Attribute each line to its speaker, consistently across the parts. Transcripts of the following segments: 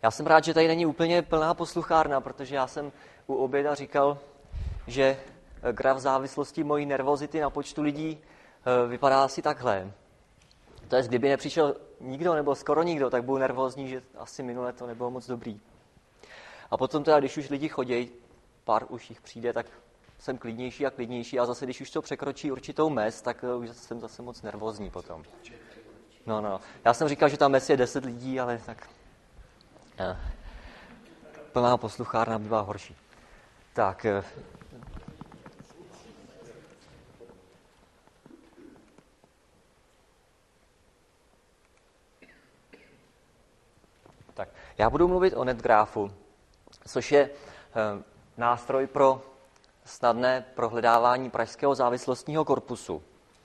Speaker 1: Já jsem rád, že tady není úplně plná posluchárna, protože já jsem u oběda říkal, že graf závislosti mojí nervozity na počtu lidí vypadá asi takhle. To je, kdyby nepřišel nikdo nebo skoro nikdo, tak byl nervózní, že asi minule to nebylo moc dobrý. A potom teda, když už lidi chodí, pár už jich přijde, tak jsem klidnější a klidnější a zase, když už to překročí určitou mez, tak už jsem zase moc nervózní potom. No. Já jsem říkal, že ta mez je 10 lidí, ale tak plná posluchárna bývá horší. Tak. Tak, já budu mluvit o NetGraphu, což je nástroj pro snadné prohledávání pražského závislostního korpusu.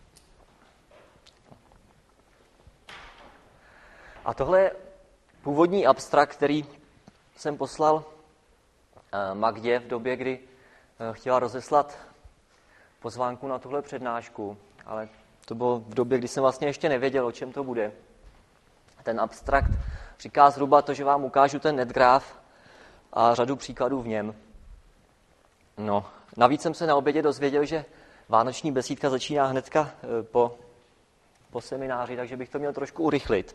Speaker 1: A tohle je původní abstrakt, který jsem poslal Magdě v době, kdy chtěla rozeslat pozvánku na tuhle přednášku, ale to bylo v době, kdy jsem vlastně ještě nevěděl, o čem to bude. Ten abstrakt říká zhruba to, že vám ukážu ten NetGraph a řadu příkladů v něm. No, navíc jsem se na obědě dozvěděl, že vánoční besídka začíná hnedka po semináři, takže bych to měl trošku urychlit.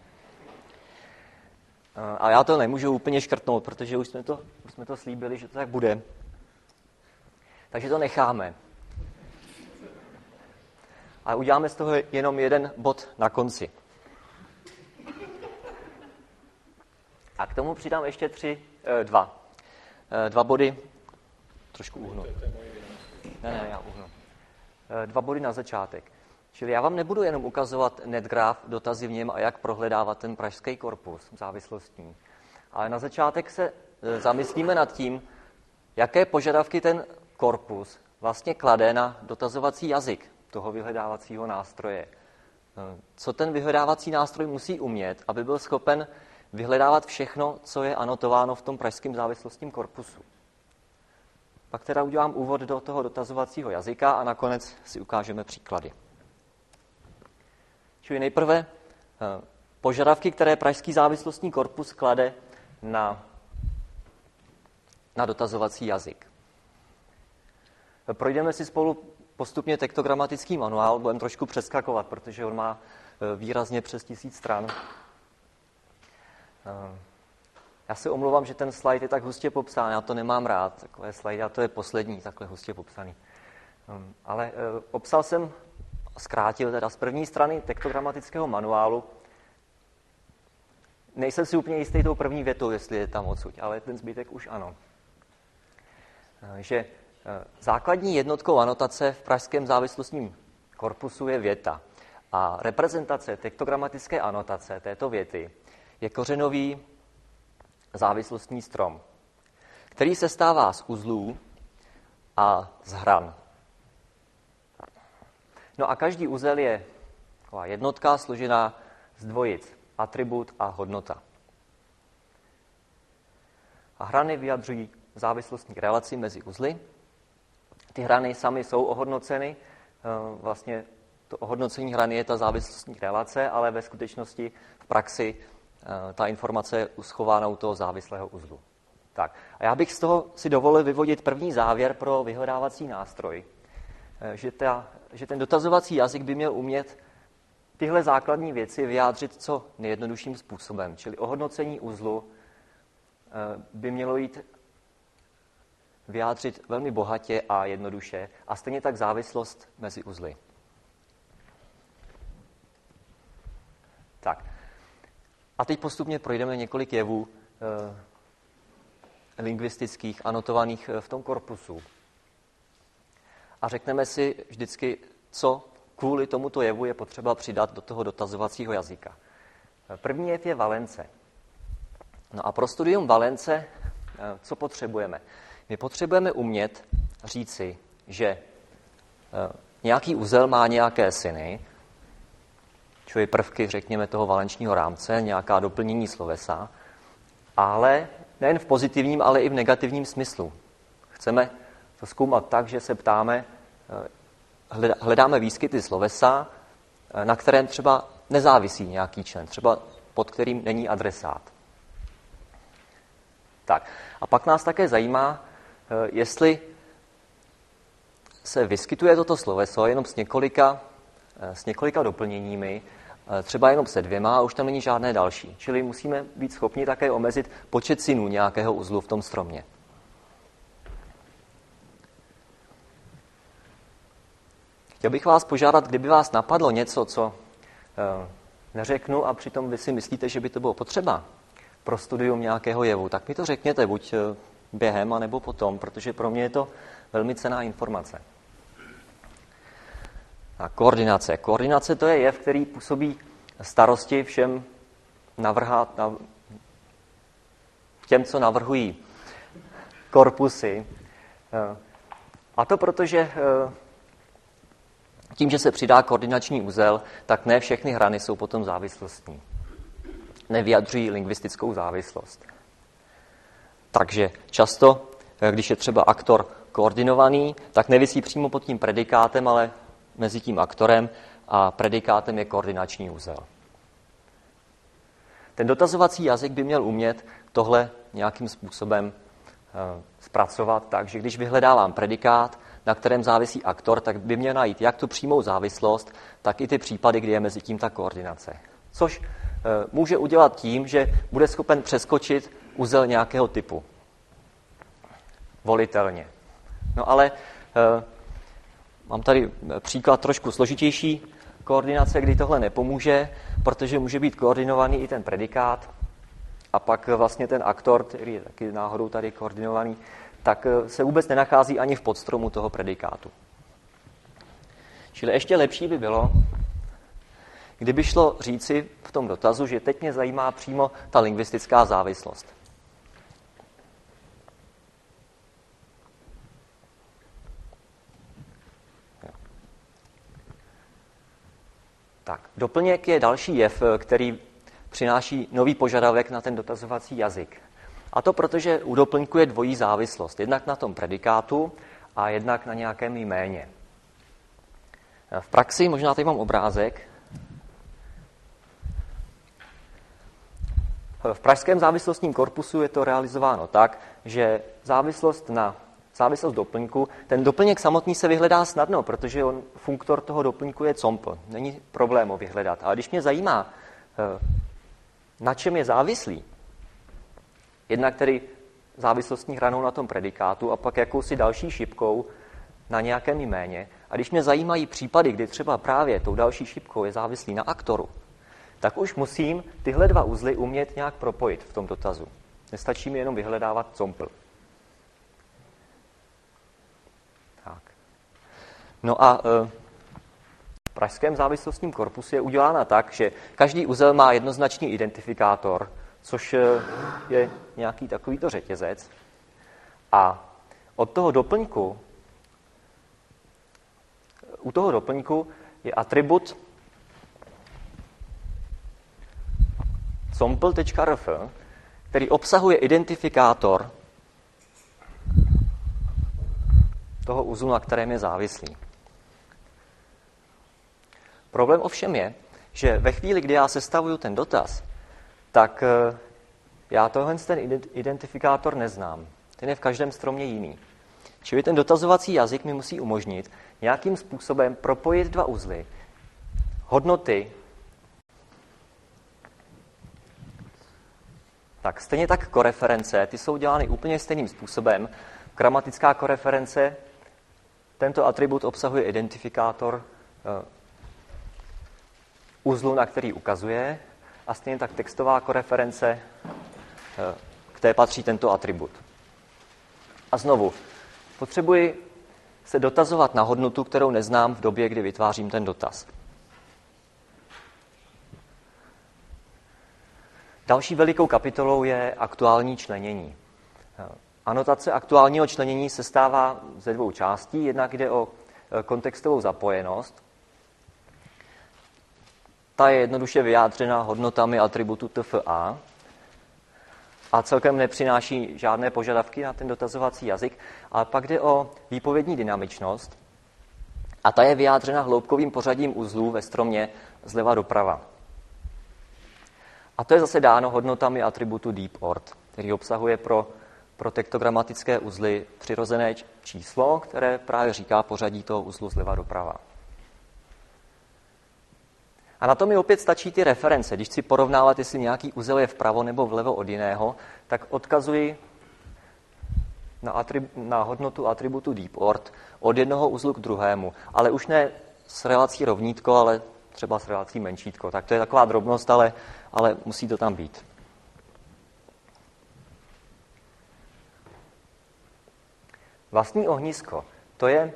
Speaker 1: A já to nemůžu úplně škrtnout, protože už jsme to slíbili, že to tak bude. Takže to necháme. A uděláme z toho jenom jeden bod na konci. A k tomu přidám ještě dva body. Trošku uhnu. Ne, já uhnu. 2 body na začátek. Čili já vám nebudu jenom ukazovat NetGraph, dotazy v něm a jak prohledávat ten pražský korpus závislostní. Ale na začátek se zamyslíme nad tím, jaké požadavky ten korpus vlastně klade na dotazovací jazyk toho vyhledávacího nástroje. Co ten vyhledávací nástroj musí umět, aby byl schopen vyhledávat všechno, co je anotováno v tom pražském závislostním korpusu. Pak teda udělám úvod do toho dotazovacího jazyka a nakonec si ukážeme příklady. Čili nejprve požadavky, které pražský závislostní korpus klade na dotazovací jazyk. Projdeme si spolu postupně tektogramatický manuál, budeme trošku přeskakovat, protože on má výrazně přes 1000 stran. Já se omlouvám, že ten slide je tak hustě popsán, já to nemám rád, takové slide, a to je poslední takhle hustě popsaný. Ale obsal jsem, zkrátil teda z první strany tektogramatického manuálu. Nejsem si úplně jistý tou první větou, jestli je tam odsud, ale ten zbytek už ano. Že základní jednotkou anotace v pražském závislostním korpusu je věta. A reprezentace tektogramatické anotace této věty je kořenový závislostní strom, který se stává z uzlů a z hran. No a každý uzel je taková jednotka složená z dvojic, atribut a hodnota. A hrany vyjadřují závislostní relaci mezi uzly. Ty hrany samy jsou ohodnoceny. Vlastně to ohodnocení hrany je ta závislostní relace, ale ve skutečnosti v praxi ta informace je uschována u toho závislého uzlu. Tak. A já bych z toho si dovolil vyvodit první závěr pro vyhledávací nástroj, že ten dotazovací jazyk by měl umět tyhle základní věci vyjádřit co nejjednodušším způsobem. Čili ohodnocení uzlu by mělo jít vyjádřit velmi bohatě a jednoduše a stejně tak závislost mezi uzly. Tak. A teď postupně projdeme několik jevů lingvistických, anotovaných v tom korpusu. A řekneme si vždycky, co kvůli tomuto jevu je potřeba přidat do toho dotazovacího jazyka. První jev je valence. No a pro studium valence, co potřebujeme? My potřebujeme umět říci, že nějaký uzel má nějaké syny, čili prvky, řekněme, toho valenčního rámce, nějaká doplnění slovesa, ale nejen v pozitivním, ale i v negativním smyslu. Chceme to zkoumat tak, že se ptáme, hledáme výskyty slovesa, na kterém třeba nezávisí nějaký člen, třeba pod kterým není adresát. Tak. A pak nás také zajímá, jestli se vyskytuje toto sloveso jenom s několika doplněními, třeba jenom se 2 a už tam není žádné další. Čili musíme být schopni také omezit počet synů nějakého uzlu v tom stromě. Chtěl bych vás požádat, kdyby vás napadlo něco, co neřeknu a přitom vy si myslíte, že by to bylo potřeba pro studium nějakého jevu, tak mi to řekněte buď během, anebo potom, protože pro mě je to velmi cenná informace. A koordinace. Koordinace to je jev, který působí starosti všem těm, co navrhují korpusy. A to protože tím, že se přidá koordinační uzel, tak ne všechny hrany jsou potom závislostní. Nevyjadřují lingvistickou závislost. Takže často, když je třeba aktor koordinovaný, tak nevisí přímo pod tím predikátem, ale mezi tím aktorem a predikátem je koordinační uzel. Ten dotazovací jazyk by měl umět tohle nějakým způsobem zpracovat tak, že když vyhledávám predikát, na kterém závisí aktor, tak by měl najít jak tu přímou závislost, tak i ty případy, kdy je mezi tím ta koordinace. Což může udělat tím, že bude schopen přeskočit uzel nějakého typu. Volitelně. No ale mám tady příklad trošku složitější koordinace, kdy tohle nepomůže, protože může být koordinovaný i ten predikát a pak vlastně ten aktor, který je taky náhodou tady koordinovaný, tak se vůbec nenachází ani v podstromu toho predikátu. Čili ještě lepší by bylo, kdyby šlo říci v tom dotazu, že teď mě zajímá přímo ta lingvistická závislost. Tak, doplněk je další jev, který přináší nový požadavek na ten dotazovací jazyk. A to protože u doplňku je dvojí závislost. Jednak na tom predikátu a jednak na nějakém jméně. V praxi, možná tady mám obrázek. V pražském závislostním korpusu je to realizováno tak, že závislost doplňku, ten doplněk samotný se vyhledá snadno, protože funktor toho doplňku je compl. Není problém ho vyhledat. Ale když mě zajímá, na čem je závislý, jednak tedy závislostní hranou na tom predikátu a pak jakousi další šipkou na nějakém jméně. A když mě zajímají případy, kdy třeba právě tou další šipkou je závislý na aktoru, tak už musím tyhle 2 uzly umět nějak propojit v tom dotazu. Nestačí mi jenom vyhledávat compl. Tak. No a v pražském závislostním korpusu je udělána tak, že každý uzel má jednoznačný identifikátor, což je nějaký takovýto řetězec. A u toho doplňku je atribut compl.rf, který obsahuje identifikátor toho uzlu, na kterém je závislý. Problém ovšem je, že ve chvíli, kdy já sestavuju ten dotaz, tak já ten identifikátor neznám. Ten je v každém stromě jiný. Čili ten dotazovací jazyk mi musí umožnit nějakým způsobem propojit 2 uzly, hodnoty. Tak stejně tak koreference, ty jsou dělány úplně stejným způsobem. Gramatická koreference, tento atribut obsahuje identifikátor uzlu, na který ukazuje, a stejně tak textová koreference, k té patří tento atribut. A znovu, potřebuji se dotazovat na hodnotu, kterou neznám v době, kdy vytvářím ten dotaz. Další velikou kapitolou je aktuální členění. Anotace aktuálního členění se stává ze 2 částí. Jednak jde o kontextovou zapojenost. Ta je jednoduše vyjádřena hodnotami atributu tfa a celkem nepřináší žádné požadavky na ten dotazovací jazyk. Ale pak jde o výpovědní dynamičnost a ta je vyjádřena hloubkovým pořadím uzlů ve stromě zleva doprava. A to je zase dáno hodnotami atributu deep ord. který obsahuje pro tektogramatické uzly přirozené číslo, které právě říká pořadí toho uzlu zleva doprava. A na to mi opět stačí ty reference. Když chci porovnávat, jestli nějaký uzel je vpravo nebo vlevo od jiného, tak odkazuji na hodnotu atributu deepOrd od jednoho uzlu k druhému. Ale už ne s relací rovnítko, ale třeba s relací menšítko. Tak to je taková drobnost, ale musí to tam být. Vlastní ohnisko. To je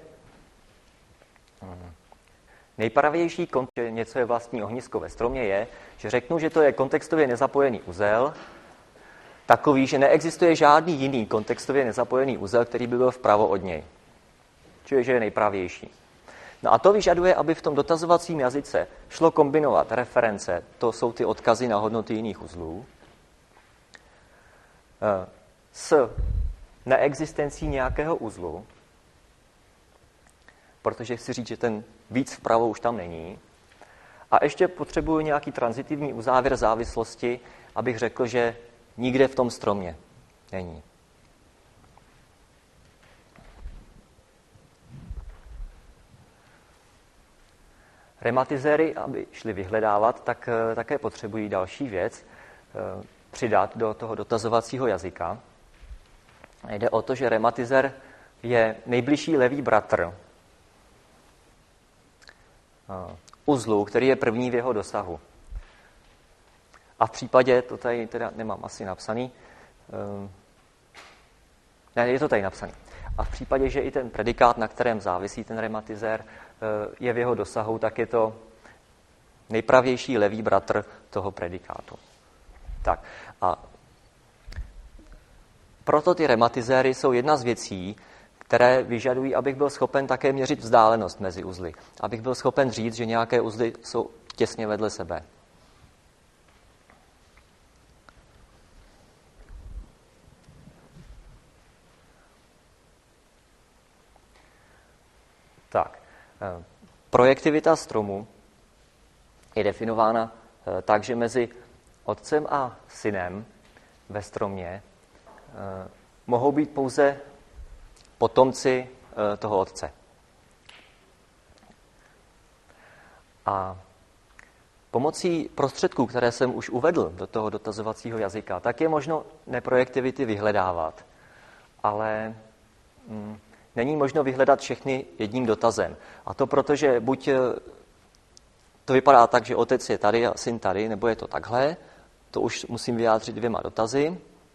Speaker 1: nejpravější že něco je vlastní ohnisko ve stromě je, že řeknu, že to je kontextově nezapojený uzel, takový, že neexistuje žádný jiný kontextově nezapojený uzel, který by byl vpravo od něj. Čili, že je nejpravější. No a to vyžaduje, aby v tom dotazovacím jazyce šlo kombinovat reference, to jsou ty odkazy na hodnoty jiných uzlů, s neexistencí nějakého uzlu, protože chci říct, že ten víc vpravo už tam není. A ještě potřebuji nějaký transitivní uzávěr závislosti, abych řekl, že nikde v tom stromě není. Rematizéry, aby šli vyhledávat, tak také potřebují další věc přidat do toho dotazovacího jazyka. Jde o to, že rematizér je nejbližší levý bratr uzlu, který je první v jeho dosahu. A v případě, to tady teda nemám asi napsaný, ne, je to tady napsaný. A v případě, že i ten predikát, na kterém závisí ten rematizér, je v jeho dosahu, tak je to nejpravější levý bratr toho predikátu. Tak a proto ty rematizéry jsou jedna z věcí, které vyžadují, abych byl schopen také měřit vzdálenost mezi uzly. Abych byl schopen říct, že nějaké uzly jsou těsně vedle sebe. Tak, projektivita stromu je definována tak, že mezi otcem a synem ve stromě mohou být pouze potomci toho otce. A pomocí prostředků, které jsem už uvedl do toho dotazovacího jazyka, tak je možno neprojektivity vyhledávat. Ale není možno vyhledat všechny jedním dotazem. A to proto, že buď to vypadá tak, že otec je tady a syn tady, nebo je to takhle, to už musím vyjádřit 2 dotazy.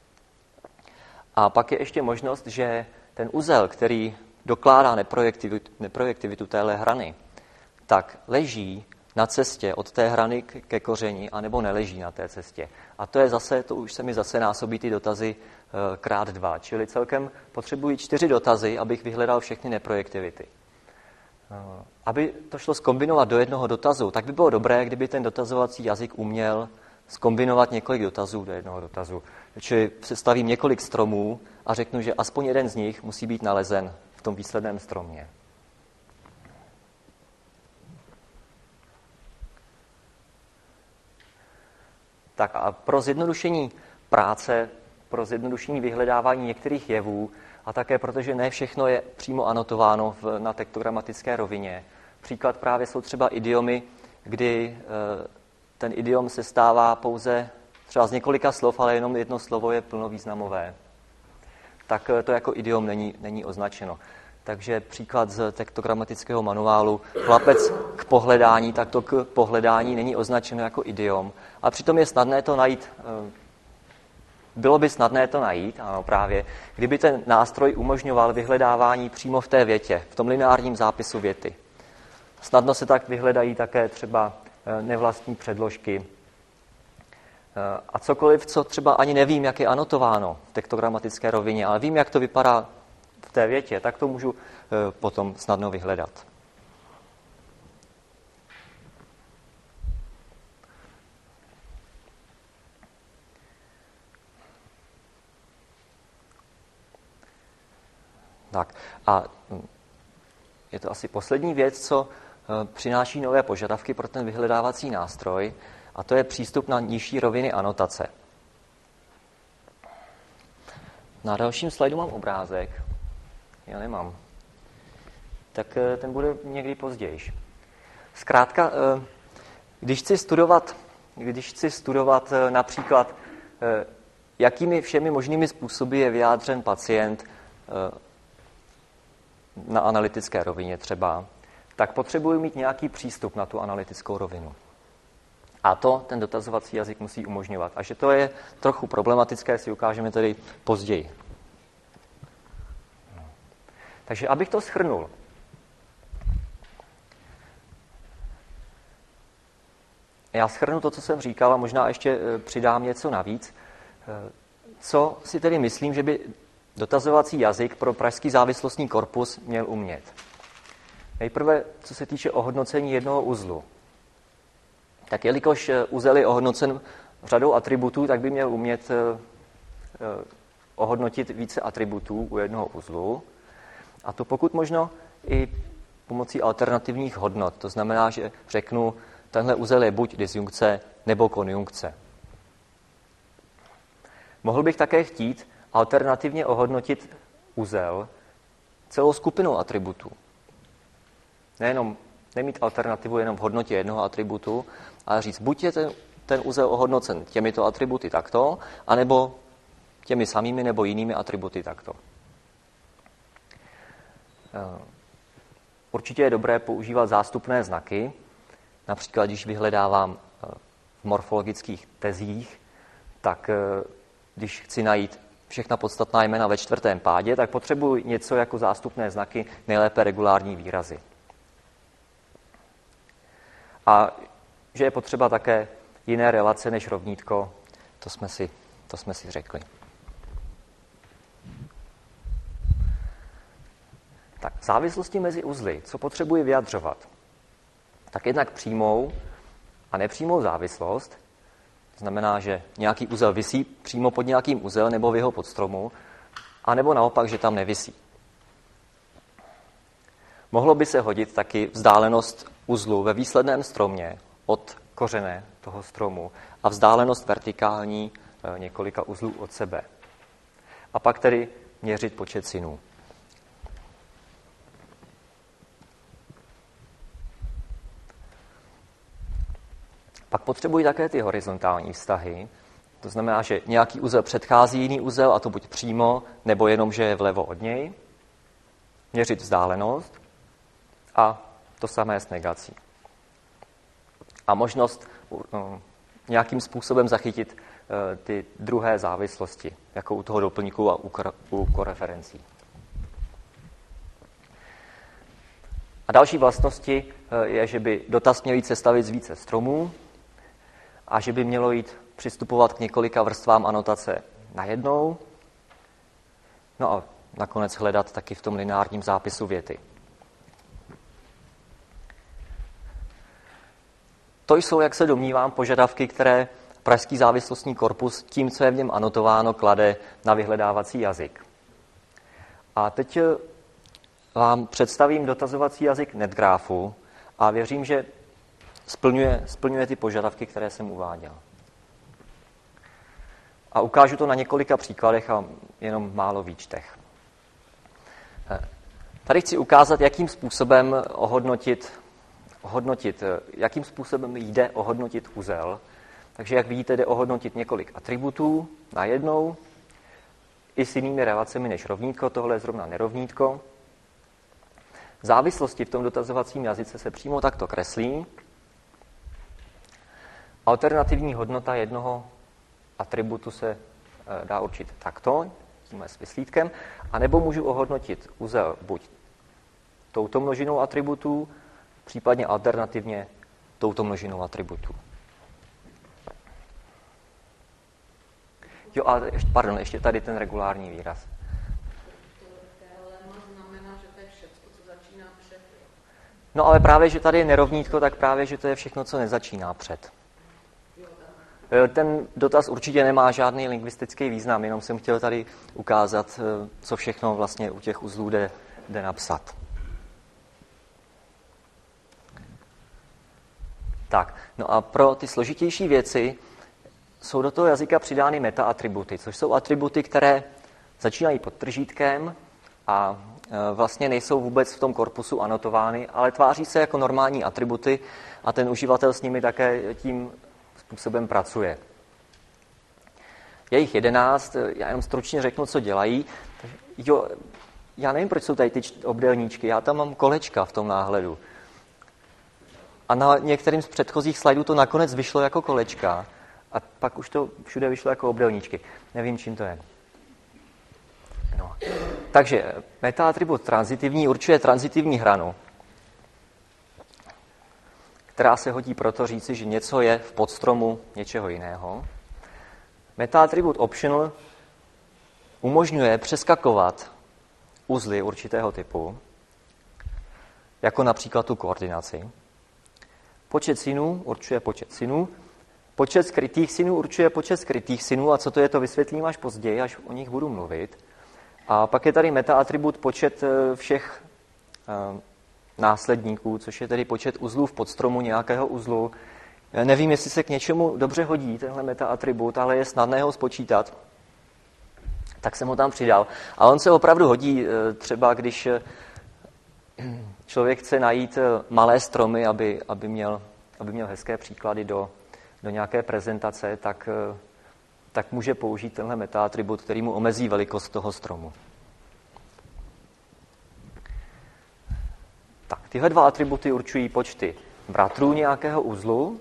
Speaker 1: A pak je ještě možnost, že ten uzel, který dokládá neprojektivitu téhle hrany, tak leží na cestě od té hrany ke kořeni, anebo neleží na té cestě. A to je zase, to už se mi zase násobí ty dotazy krát 2. Čili celkem potřebuji 4 dotazy, abych vyhledal všechny neprojektivity. Aby to šlo zkombinovat do jednoho dotazu, tak by bylo dobré, kdyby ten dotazovací jazyk uměl zkombinovat několik dotazů do jednoho dotazu. Čili představím několik stromů a řeknu, že aspoň jeden z nich musí být nalezen v tom výsledném stromě. Tak a pro zjednodušení práce, pro zjednodušení vyhledávání některých jevů a také protože ne všechno je přímo anotováno na tektogramatické rovině. Příklad právě jsou třeba idiomy, kdy ten idiom se stává pouze třeba z několika slov, ale jenom jedno slovo je plnovýznamové. Tak to jako idiom není označeno. Takže příklad z tektogramatického manuálu, chlapec k pohledání, tak to k pohledání není označeno jako idiom. A přitom je snadné to najít. Bylo by snadné to najít, ano právě, kdyby ten nástroj umožňoval vyhledávání přímo v té větě, v tom lineárním zápisu věty. Snadno se tak vyhledají také třeba nevlastní předložky. A cokoliv, co třeba ani nevím, jak je anotováno v tektogramatické rovině, ale vím, jak to vypadá v té větě, tak to můžu potom snadno vyhledat. Tak a je to asi poslední věc, co přináší nové požadavky pro ten vyhledávací nástroj, a to je přístup na nižší roviny anotace. Na dalším slajdu mám obrázek. Já nemám. Tak ten bude někdy později. Zkrátka, když chci studovat například, jakými všemi možnými způsoby je vyjádřen pacient na analytické rovině třeba, tak potřebuji mít nějaký přístup na tu analytickou rovinu. A to ten dotazovací jazyk musí umožňovat. A že to je trochu problematické, si ukážeme tedy později. Takže abych to shrnul. Já shrnu to, co jsem říkal, a možná ještě přidám něco navíc. Co si tedy myslím, že by dotazovací jazyk pro pražský závislostní korpus měl umět? Nejprve, co se týče ohodnocení jednoho uzlu. Tak jelikož uzel je ohodnocen řadou atributů, tak by měl umět ohodnotit více atributů u jednoho uzlu. A to pokud možno i pomocí alternativních hodnot. To znamená, že řeknu, tenhle uzel je buď disjunkce nebo konjunkce. Mohl bych také chtít alternativně ohodnotit uzel celou skupinou atributů. Nemít alternativu jenom v hodnotě jednoho atributu, ale říct, buď je ten uzel ohodnocen těmito atributy takto, anebo těmi samými nebo jinými atributy takto. Určitě je dobré používat zástupné znaky, například když vyhledávám v morfologických tezích, tak když chci najít všechna podstatná jména ve čtvrtém pádě, tak potřebuji něco jako zástupné znaky, nejlépe regulární výrazy. A že je potřeba také jiné relace než rovnítko, to jsme si řekli. Tak, závislosti mezi uzly. Co potřebuji vyjadřovat? Tak jednak přímou a nepřímou závislost. To znamená, že nějaký uzel visí přímo pod nějakým uzel nebo v jeho podstromu, anebo naopak, že tam nevisí. Mohlo by se hodit taky vzdálenost uzlu ve výsledném stromě od kořene toho stromu a vzdálenost vertikální několika uzlů od sebe. A pak tedy měřit počet synů. Pak potřebují také ty horizontální vztahy. To znamená, že nějaký uzel předchází jiný uzel, a to buď přímo, nebo jenom, že je vlevo od něj. Měřit vzdálenost a to samé s negací. A možnost nějakým způsobem zachytit ty druhé závislosti, jako u toho doplňku a u koreferencí. A další vlastnosti je, že by dotaz měl jít sestavit z více stromů a že by mělo jít přistupovat k několika vrstvám anotace najednou. No a nakonec hledat taky v tom lineárním zápisu věty. To jsou, jak se domnívám, požadavky, které pražský závislostní korpus tím, co je v něm anotováno, klade na vyhledávací jazyk. A teď vám představím dotazovací jazyk NetGraphu a věřím, že splňuje ty požadavky, které jsem uváděl. A ukážu to na několika příkladech a jenom málo výčtech. Tady chci ukázat, jakým způsobem jakým způsobem jde ohodnotit uzel. Takže, jak vidíte, jde ohodnotit několik atributů najednou, i s jinými relacemi než rovnítko, tohle je zrovna nerovnítko. Závislosti v tom dotazovacím jazyce se přímo takto kreslí. Alternativní hodnota jednoho atributu se dá určit takto, tímhle s vyslítkem, anebo můžu ohodnotit uzel buď touto množinou atributů, případně alternativně touto množinou atributů. Jo, a ještě tady ten regulární výraz. No ale právě, že tady je nerovnítko, tak právě, že to je všechno, co nezačíná před. Ten dotaz určitě nemá žádný lingvistický význam, jenom jsem chtěl tady ukázat, co všechno vlastně u těch uzlů jde napsat. Tak, no a pro ty složitější věci jsou do toho jazyka přidány metaatributy, což jsou atributy, které začínají pod tržítkem a vlastně nejsou vůbec v tom korpusu anotovány, ale tváří se jako normální atributy a ten uživatel s nimi také tím způsobem pracuje. Je jich 11, já jenom stručně řeknu, co dělají. Jo, já nevím, proč jsou tady ty obdélníčky, já tam mám kolečka v tom náhledu. A na některým z předchozích slajdů to nakonec vyšlo jako kolečka a pak už to všude vyšlo jako obdélníčky. Nevím, čím to je. No. Takže metaatribut transitivní určuje transitivní hranu, která se hodí proto říci, že něco je v podstromu něčeho jiného. Metaatribut optional umožňuje přeskakovat uzly určitého typu, jako například tu koordinaci. Počet synů určuje počet synů, počet skrytých synů určuje počet skrytých synů a co to je, to vysvětlím až později, až o nich budu mluvit. A pak je tady metaatribut počet všech následníků, což je tedy počet uzlů v podstromu nějakého uzlu. Nevím, jestli se k něčemu dobře hodí tenhle metaatribut, ale je snadné ho spočítat. Tak jsem ho tam přidal. A on se opravdu hodí třeba, když člověk chce najít malé stromy, aby měl hezké příklady do nějaké prezentace, tak může použít tenhle metaatribut, který mu omezí velikost toho stromu. Tak, tyhle dva atributy určují počty bratrů nějakého uzlu.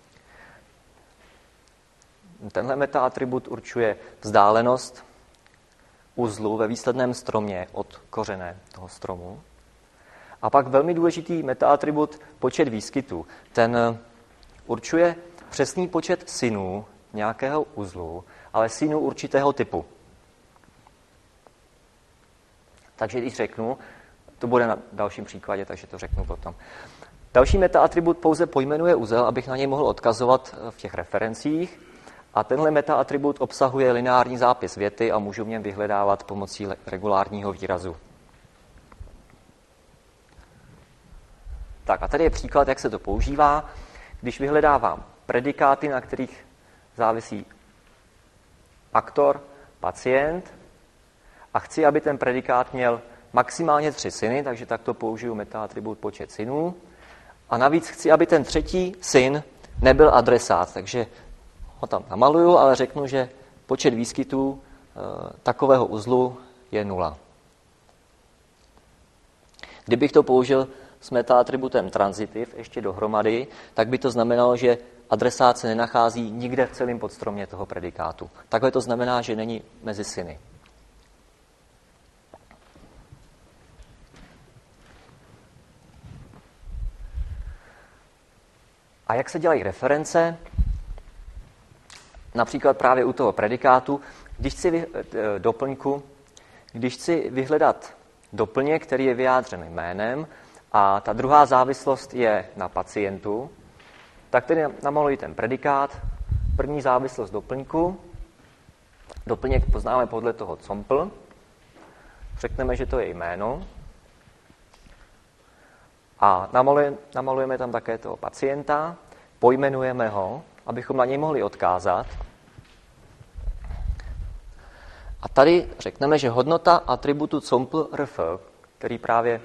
Speaker 1: Tenhle metaatribut určuje vzdálenost uzlu ve výsledném stromě od kořene toho stromu. A pak velmi důležitý metaatribut počet výskytů. Ten určuje přesný počet synů nějakého uzlu, ale synů určitého typu. Takže když řeknu, to bude na dalším příkladě, takže to řeknu potom. Další metaatribut pouze pojmenuje uzel, abych na něj mohl odkazovat v těch referencích. A tenhle metaatribut obsahuje lineární zápis věty a můžu v něm vyhledávat pomocí regulárního výrazu. Tak a tady je příklad, jak se to používá. Když vyhledávám predikáty, na kterých závisí aktor, pacient a chci, aby ten predikát měl maximálně 3 syny, takže takto použiju metaatribut počet synů. A navíc chci, aby ten třetí syn nebyl adresát, takže ho tam namaluju, ale řeknu, že počet výskytů takového uzlu je 0. Kdybych to použil s metaatributem transitiv ještě dohromady, tak by to znamenalo, že adresát se nenachází nikde v celém podstromě toho predikátu. Takhle to znamená, že není mezi syny. A jak se dělají reference? Například právě u toho predikátu, když chci vyhledat doplněk, který je vyjádřen jménem a ta druhá závislost je na pacientu, tak tedy namaluji ten predikát, první závislost doplňku, doplněk poznáme podle toho compl, řekneme, že to je jméno a namalujeme tam také toho pacienta, pojmenujeme ho, abychom na něj mohli odkázat. A tady řekneme, že hodnota atributu compl rf, který právě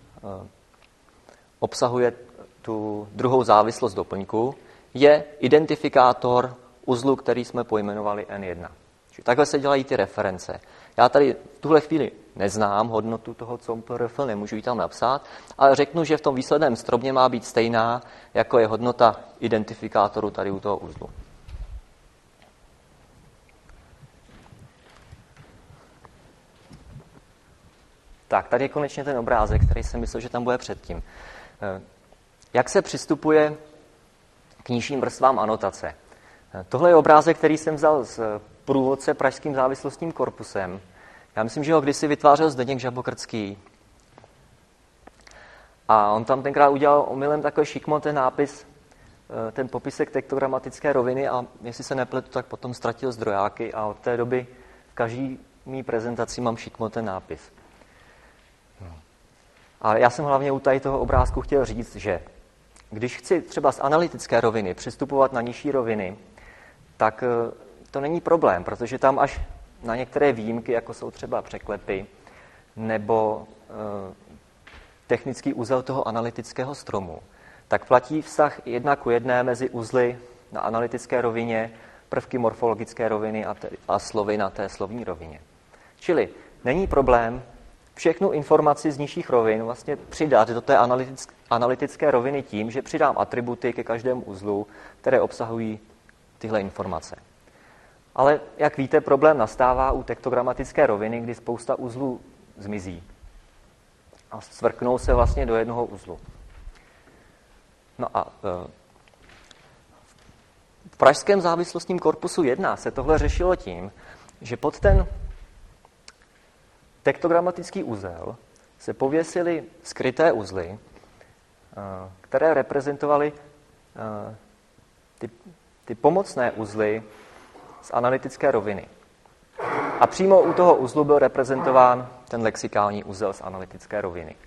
Speaker 1: obsahuje tu druhou závislost doplňku, je identifikátor uzlu, který jsme pojmenovali N1. Čili takhle se dělají ty reference. Já tady v tuhle chvíli neznám hodnotu toho compl rf, nemůžu ji tam napsat, ale řeknu, že v tom výsledném stromě má být stejná, jako je hodnota identifikátoru tady u toho uzlu. Tak, tady je konečně ten obrázek, který jsem myslel, že tam bude předtím. Jak se přistupuje k nižším vrstvám anotace? Tohle je obrázek, který jsem vzal z průvodce Pražským závislostním korpusem. Já myslím, že ho kdysi vytvářel Zdeněk Žabokrcký. A on tam tenkrát udělal omylem takový šikmo ten nápis, ten popisek tektogramatické roviny a jestli se nepletu, tak potom ztratil zdrojáky a od té doby v každé mý prezentaci mám šikmo ten nápis. Ale já jsem hlavně u tady toho obrázku chtěl říct, že když chci třeba z analytické roviny přistupovat na nižší roviny, tak to není problém, protože tam až na některé výjimky, jako jsou třeba překlepy, nebo technický úzel toho analytického stromu, tak platí vztah 1:1 mezi uzly na analytické rovině, prvky morfologické roviny a slovy na té slovní rovině. Čili není problém všechnu informaci z nižších rovin vlastně přidat do té analytické roviny tím, že přidám atributy ke každému uzlu, které obsahují tyhle informace. Ale jak víte, problém nastává u tektogramatické roviny, kdy spousta uzlů zmizí a svrknou se vlastně do jednoho uzlu. No a v pražském závislostním korpusu 1 se tohle řešilo tím, že pod ten tektogramatický uzel se pověsily skryté uzly, které reprezentovaly ty pomocné uzly z analytické roviny. A přímo u toho uzlu byl reprezentován ten lexikální uzel z analytické roviny.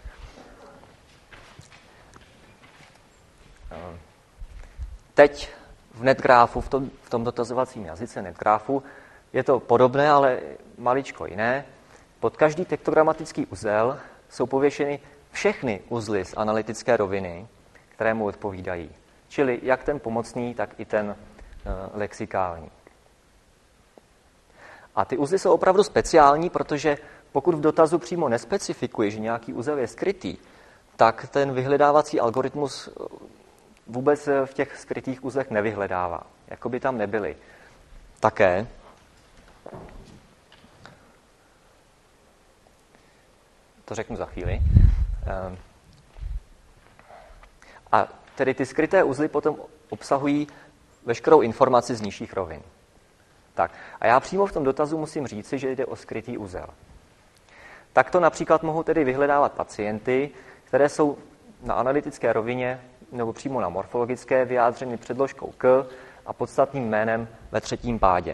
Speaker 1: Teď v NetGraphu, v tom dotazovacím jazyce NetGraphu, je to podobné, ale maličko jiné. Pod každý tektogramatický uzel jsou pověšeny všechny uzly z analytické roviny, které mu odpovídají. Čili jak ten pomocný, tak i ten lexikální. A ty uzly jsou opravdu speciální, protože pokud v dotazu přímo nespecifikuji, že nějaký uzel je skrytý, tak ten vyhledávací algoritmus vůbec v těch skrytých uzlech nevyhledává, jako by tam nebyly. Také to řeknu za chvíli. A tedy ty skryté uzly potom obsahují veškerou informaci z nižších rovin. Tak, a já přímo v tom dotazu musím říci, že jde o skrytý uzel. Takto například mohu tedy vyhledávat pacienty, které jsou na analytické rovině nebo přímo na morfologické vyjádřeny předložkou k a podstatným jménem ve třetím pádě.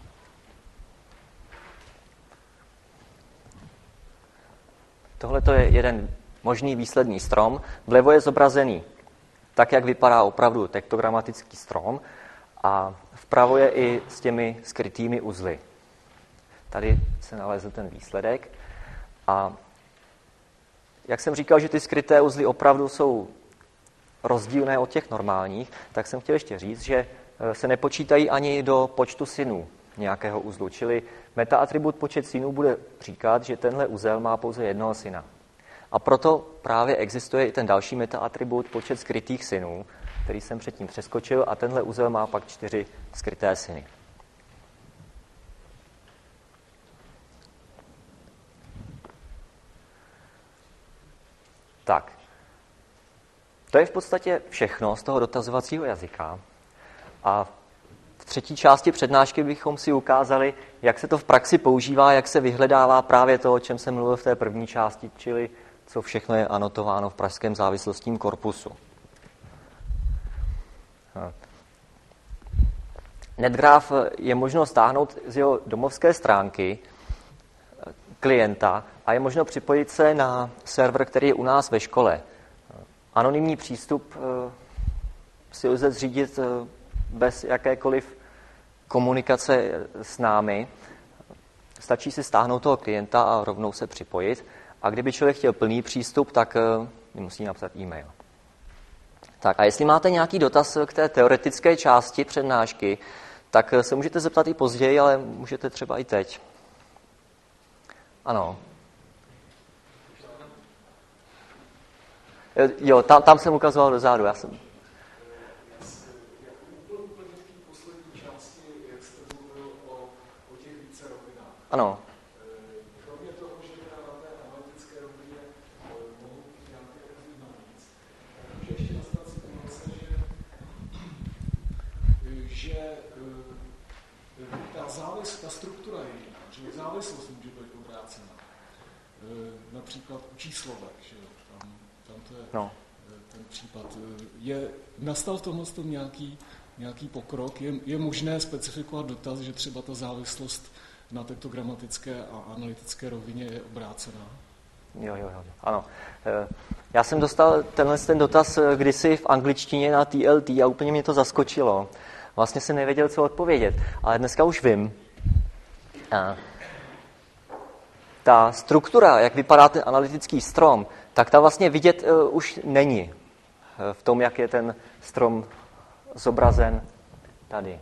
Speaker 1: Tohle je jeden možný výsledný strom. Vlevo je zobrazený tak, jak vypadá opravdu tektogramatický strom, a vpravo je i s těmi skrytými uzly. Tady se nalezl ten výsledek. A jak jsem říkal, že ty skryté uzly opravdu jsou rozdílné od těch normálních, tak jsem chtěl ještě říct, že se nepočítají ani do počtu synů nějakého uzlu. Čili metaatribut počet synů bude říkat, že tenhle uzel má pouze jednoho syna. A proto právě existuje i ten další metaatribut počet skrytých synů, který jsem předtím přeskočil, a tenhle uzel má pak 4 skryté syny. Tak, to je v podstatě všechno z toho dotazovacího jazyka. A v třetí části přednášky bychom si ukázali, jak se to v praxi používá, jak se vyhledává právě to, o čem jsem mluvil v té první části, čili co všechno je anotováno v pražském závislostním korpusu. NetGraph je možno stáhnout z jeho domovské stránky klienta a je možno připojit se na server, který je u nás ve škole. Anonymní přístup si lze zřídit bez jakékoliv komunikace s námi. Stačí si stáhnout toho klienta a rovnou se připojit. A kdyby člověk chtěl plný přístup, tak musí napsat e-mail. Tak a jestli máte nějaký dotaz k té teoretické části přednášky, tak se můžete zeptat i později, ale můžete třeba i teď. Ano. Jo, tam jsem ukazoval dozadu. Já jsem... Ano.
Speaker 2: Kromě toho, že na té analytické rovině mohou být nějaké rozdíly navíc, může ještě nastat situace, že ta struktura je jiná, že závislost může být obrácena. Například u číslovek, že tam to je ten případ. Nastal v tomhle nějaký pokrok? Je možné specifikovat dotaz, že třeba ta závislost na tektogramatické a analytické rovině je obrácená?
Speaker 1: Jo, ano. Já jsem dostal ten dotaz kdysi v angličtině na TLT a úplně mě to zaskočilo. Vlastně jsem nevěděl, co odpovědět, ale dneska už vím. ta struktura, jak vypadá ten analytický strom, tak ta vlastně vidět už není v tom, jak je ten strom zobrazen tady.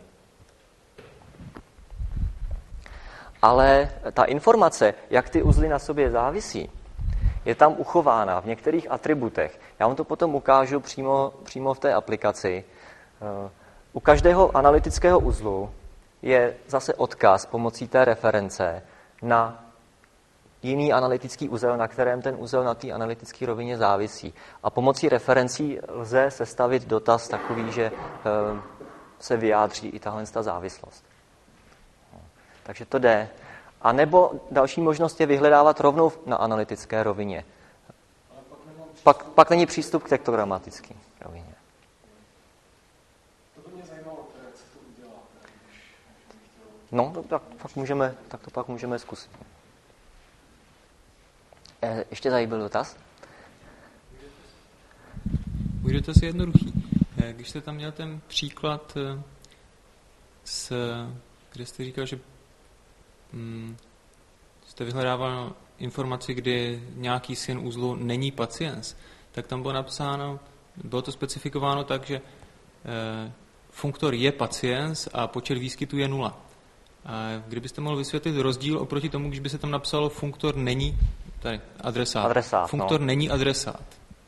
Speaker 1: Ale ta informace, jak ty uzly na sobě závisí, je tam uchována v některých atributech. Já vám to potom ukážu přímo v té aplikaci. U každého analytického uzlu je zase odkaz pomocí té reference na jiný analytický uzel, na kterém ten uzel na té analytické rovině závisí. A pomocí referencí lze sestavit dotaz takový, že se vyjádří i tahle závislost. Takže to jde. A nebo další možnost je vyhledávat rovnou na analytické rovině. Pak není přístup k tektogramatické rovině.
Speaker 2: To by mě zajímalo, jak se to udělá.
Speaker 1: No, tak to pak můžeme zkusit. Ještě tady byl dotaz?
Speaker 3: Můj dotaz je jednoduchý. Když jste tam měl ten příklad, kde jste říkal, že jste vyhledával informaci, kdy nějaký syn uzlu není paciens, tak tam bylo napsáno, bylo to specifikováno tak, že funktor je paciens a počet výskytů je 0. A kdybyste mohl vysvětlit rozdíl oproti tomu, když by se tam napsalo funktor není tady, adresát. Funktor není adresát.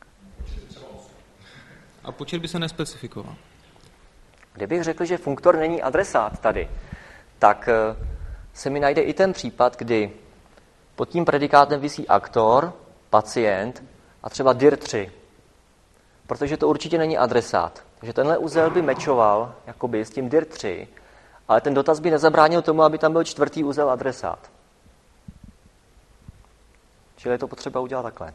Speaker 3: A počet by se nespecifikoval.
Speaker 1: Kdybych řekl, že funktor není adresát tady, tak se mi najde i ten případ, kdy pod tím predikátem visí aktor, pacient a třeba dir 3. Protože to určitě není adresát. Takže tenhle uzel by mečoval jakoby s tím dir 3, ale ten dotaz by nezabránil tomu, aby tam byl čtvrtý uzel adresát. Čili je to potřeba udělat takhle.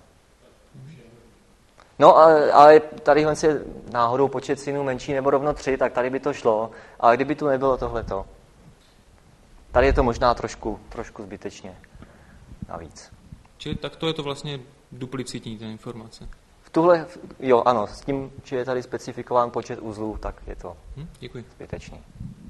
Speaker 1: No, ale tady je náhodou počet synů menší nebo rovno 3, tak tady by to šlo. Ale kdyby tu nebylo tohleto, tady je to možná trošku zbytečně navíc.
Speaker 3: Čili takto je to vlastně duplicitní ta informace.
Speaker 1: Jo, ano, s tím, že je tady specifikován počet uzlů, tak je to
Speaker 3: děkuji.
Speaker 1: zbytečný.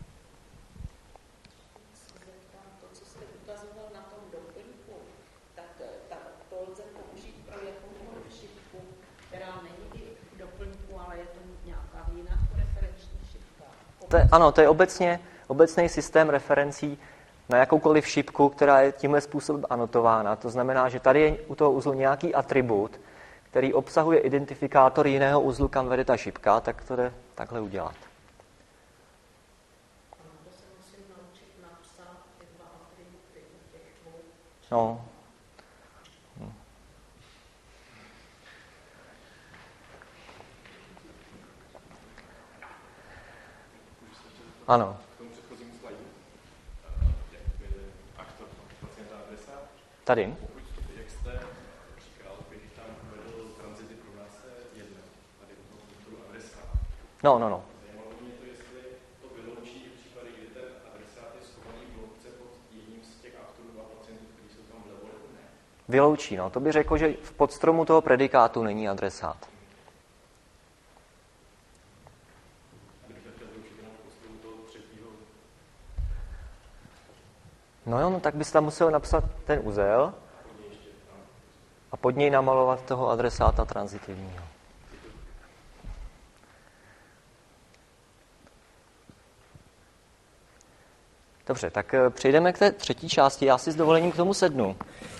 Speaker 4: To, co jste ukazoval na tom doplňku, tak to lze použít pro jakoukoliv šipku, která není i v doplňku, ale je to nějaká jiná referenční šipka.
Speaker 1: Ano, to je obecný systém referencí na jakoukoliv šipku, která je tímhle způsobem anotována. To znamená, že tady je u toho uzlu nějaký atribut, který obsahuje identifikátor jiného uzlu, kam vede ta šipka, tak to jde takhle udělat.
Speaker 4: To se musím naučit napsat ty dva atributy u těch dvou.
Speaker 1: No. Ano. Tady.
Speaker 5: Jak jste říkal, bych tam vedl tranzity pro nás jedno, tady u toho funktoru adresát.
Speaker 1: No.
Speaker 5: Zajímalo mě to, jestli to vyloučí případy, kdy ten adresát je schovaný v hloubce pod jedním z těch aktorů a pacientů, kteří jsou tam vlevo nebo ne.
Speaker 1: Vyloučí, no. To by řekl, že v podstromu toho predikátu není adresát. No, tak bys tam musel napsat ten uzel a pod něj namalovat toho adresáta transitivního. Dobře, tak přejdeme k té třetí části. Já si s dovolením k tomu sednu.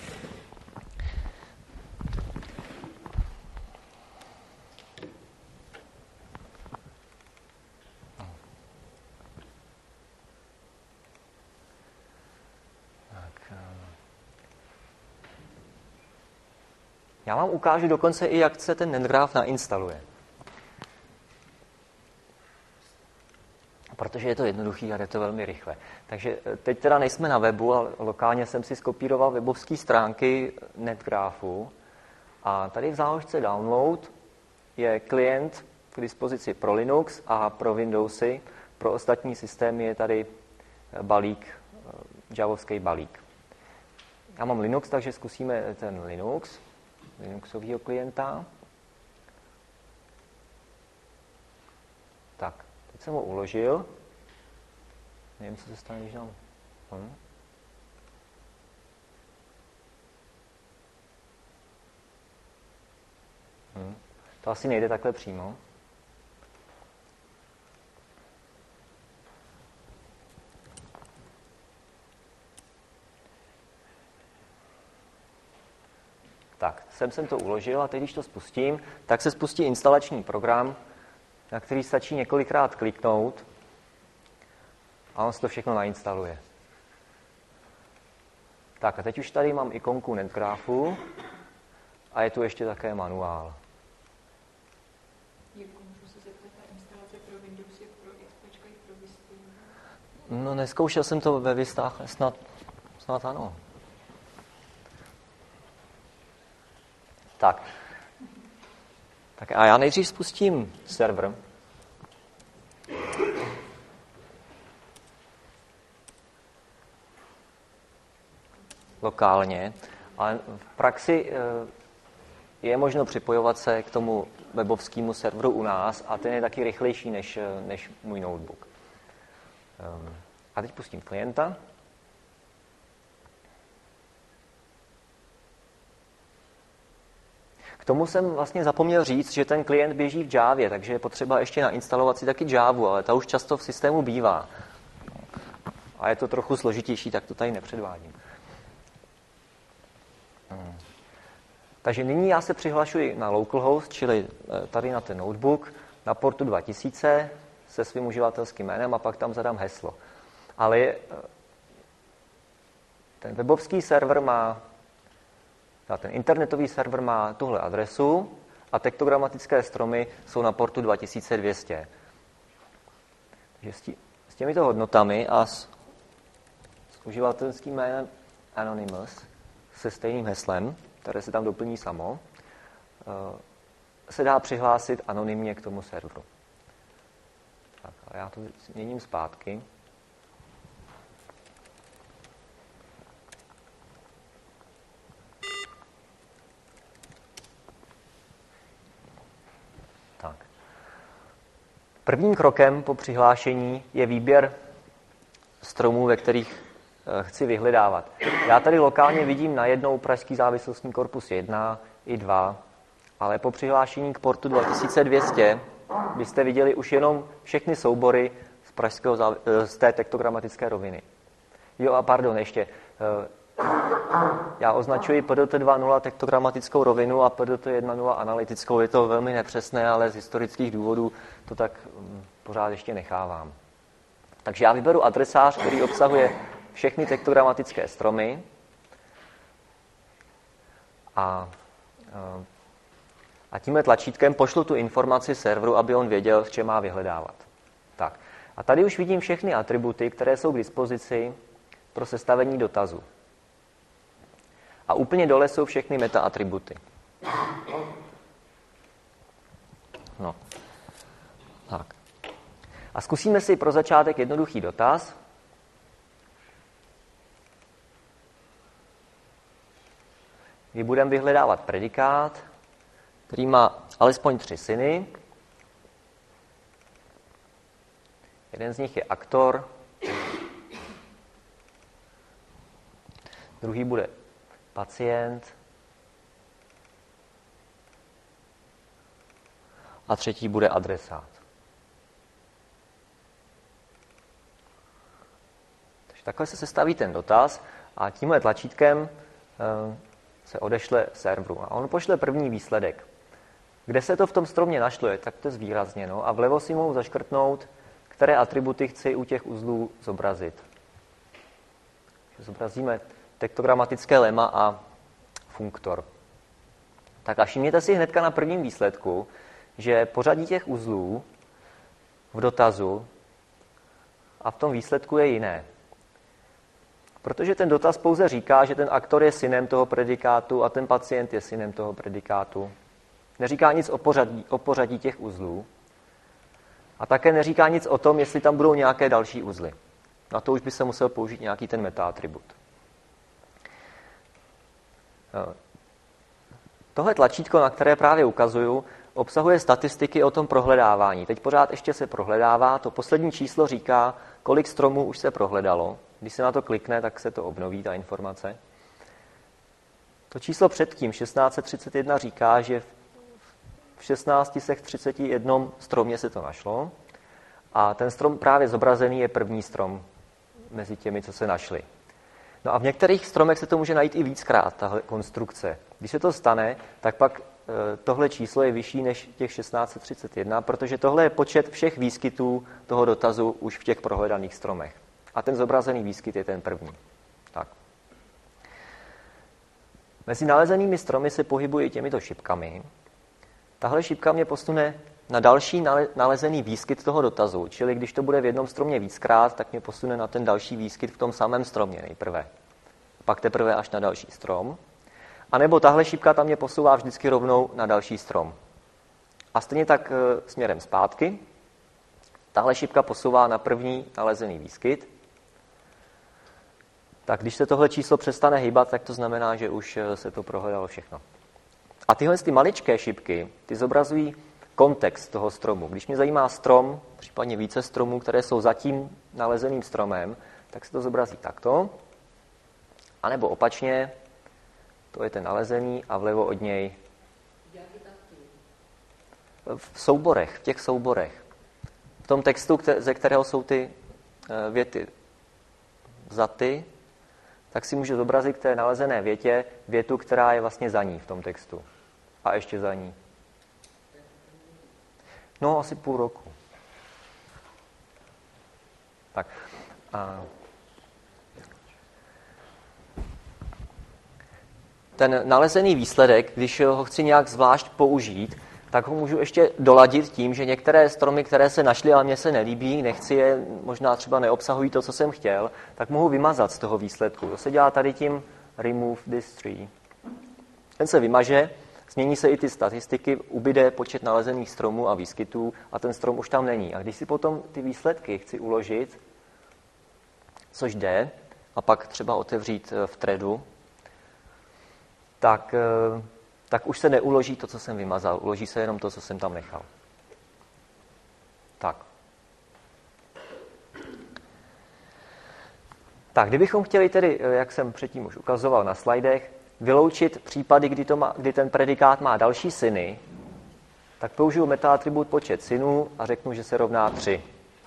Speaker 1: Já vám ukážu dokonce i, jak se ten netgraph nainstaluje. Protože je to jednoduchý a jde to velmi rychle. Takže teď teda nejsme na webu, ale lokálně jsem si skopíroval webovské stránky netgraphu. A tady v záložce download je klient k dispozici pro Linux a pro Windowsy. Pro ostatní systémy je tady balík, javovský balík. Já mám Linux, takže zkusíme ten Linuxovýho klienta. Tak, teď jsem ho uložil. Nevím, co se stane, když dám. To asi nejde takhle přímo. Tak, jsem to uložil a teď, když to spustím, tak se spustí instalační program, na který stačí několikrát kliknout a on se to všechno nainstaluje. Tak a teď už tady mám ikonku NetGraphu a je tu ještě také manuál.
Speaker 6: Můžu se zeptat, ta instalace pro Windows je pro XP i pro Vista?
Speaker 1: No, neskoušel jsem to ve Vistách, snad ano. Tak a já nejdřív spustím server. Lokálně, ale v praxi je možno připojovat se k tomu webovskému serveru u nás a ten je taky rychlejší než můj notebook. A teď pustím klienta. K tomu jsem vlastně zapomněl říct, že ten klient běží v Javě, takže je potřeba ještě nainstalovat si taky Javu, ale ta už často v systému bývá. A je to trochu složitější, tak to tady nepředvádím. Takže nyní já se přihlašuji na localhost, čili tady na ten notebook, na portu 2000 se svým uživatelským jménem a pak tam zadám heslo. Ale ten webovský server ten internetový server má tuhle adresu a tektogramatické stromy jsou na portu 2200. Takže s těmito hodnotami a s uživatelským jménem Anonymous se stejným heslem, které se tam doplní samo, se dá přihlásit anonymně k tomu serveru. Tak, a já to změním zpátky. Tak. Prvním krokem po přihlášení je výběr stromů, ve kterých chci vyhledávat. Já tady lokálně vidím najednou Pražský závislostní korpus 1 i 2, ale po přihlášení k portu 2200 byste viděli už jenom všechny soubory z té tektogramatické roviny. Jo a pardon, ještě. Já označuji PDT 2.0 tektogramatickou rovinu a PDT 1.0 analytickou. Je to velmi nepřesné, ale z historických důvodů to tak pořád ještě nechávám. Takže já vyberu adresář, který obsahuje všechny tektogramatické stromy a tímhle tlačítkem pošlu tu informaci serveru, aby on věděl, v čem má vyhledávat. Tak. A tady už vidím všechny atributy, které jsou k dispozici pro sestavení dotazu. A úplně dole jsou všechny meta-atributy. No. Tak. A zkusíme si pro začátek jednoduchý dotaz. Kdy budeme vyhledávat predikát, který má alespoň 3 syny. Jeden z nich je aktor, druhý bude pacient a třetí bude adresát. Takže takhle se sestaví ten dotaz a tímhle tlačítkem se odešle serveru. A on pošle první výsledek. Kde se to v tom stromě našlo, je takto zvýrazněno a vlevo si mohu zaškrtnout, které atributy chci u těch uzlů zobrazit. Zobrazíme tektogramatické lema a funktor. Tak a všimněte si hnedka na prvním výsledku, že pořadí těch uzlů v dotazu a v tom výsledku je jiné. Protože ten dotaz pouze říká, že ten aktor je synem toho predikátu a ten pacient je synem toho predikátu. Neříká nic o pořadí těch uzlů. A také neříká nic o tom, jestli tam budou nějaké další uzly. Na to už by se musel použít nějaký ten meta-atribut. Tohle tlačítko, na které právě ukazuju, obsahuje statistiky o tom prohledávání. Teď pořád ještě se prohledává. To poslední číslo říká, kolik stromů už se prohledalo. Když se na to klikne, tak se to obnoví, ta informace. To číslo předtím, 1631, říká, že v 16 z těch 31 stromě se to našlo. A ten strom právě zobrazený je první strom mezi těmi, co se našli. No a v některých stromech se to může najít i víckrát, tahle konstrukce. Když se to stane, tak pak tohle číslo je vyšší než těch 1631, protože tohle je počet všech výskytů toho dotazu už v těch prohledaných stromech. A ten zobrazený výskyt je ten první. Tak. Mezi nalezenými stromy se pohybují těmito šipkami. Tahle šipka mě posune na další nalezený výskyt toho dotazu, čili když to bude v jednom stromě víckrát, tak mě posune na ten další výskyt v tom samém stromě nejprve. Pak teprve až na další strom. A nebo tahle šipka tam mě posouvá vždycky rovnou na další strom. A stejně tak směrem zpátky. Tahle šipka posouvá na první nalezený výskyt. Tak když se tohle číslo přestane hýbat, tak to znamená, že už se to prohledalo všechno. A tyhle ty maličké šipky, ty zobrazují kontext toho stromu. Když mě zajímá strom, případně více stromů, které jsou za tím nalezeným stromem, tak se to zobrazí takto. A nebo opačně, to je ten nalezený a vlevo od něj v souborech, v těch souborech. V tom textu, ze kterého jsou ty věty vzaty, tak si můžu zobrazit k té nalezené větě větu, která je vlastně za ní v tom textu. A ještě za ní. No, asi půl roku. Tak. Ten nalezený výsledek, když ho chci nějak zvlášť použít, tak ho můžu ještě doladit tím, že některé stromy, které se našly, ale mně se nelíbí, nechci je, možná třeba neobsahují to, co jsem chtěl, tak mohu vymazat z toho výsledku. To se dělá tady tím remove this tree. Ten se vymaže, změní se i ty statistiky, ubyde počet nalezených stromů a výskytů a ten strom už tam není. A když si potom ty výsledky chci uložit, což jde, a pak třeba otevřít v threadu, tak už se neuloží to, co jsem vymazal. Uloží se jenom to, co jsem tam nechal. Tak, kdybychom chtěli tedy, jak jsem předtím už ukazoval na slajdech, vyloučit případy, kdy ten predikát má další syny, tak použiju metaatribut počet synů a řeknu, že se rovná 3.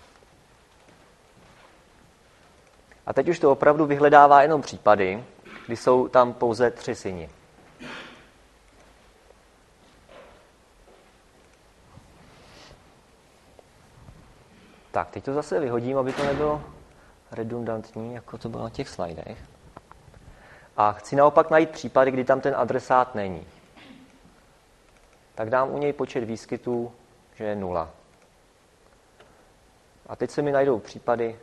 Speaker 1: A teď už to opravdu vyhledává jenom případy, kdy jsou tam pouze 3 syni. Tak, teď to zase vyhodím, aby to nebylo redundantní, jako to bylo na těch slajdech. A chci naopak najít případy, kdy tam ten adresát není. Tak dám u něj počet výskytů, že je 0. A teď se mi najdou případy,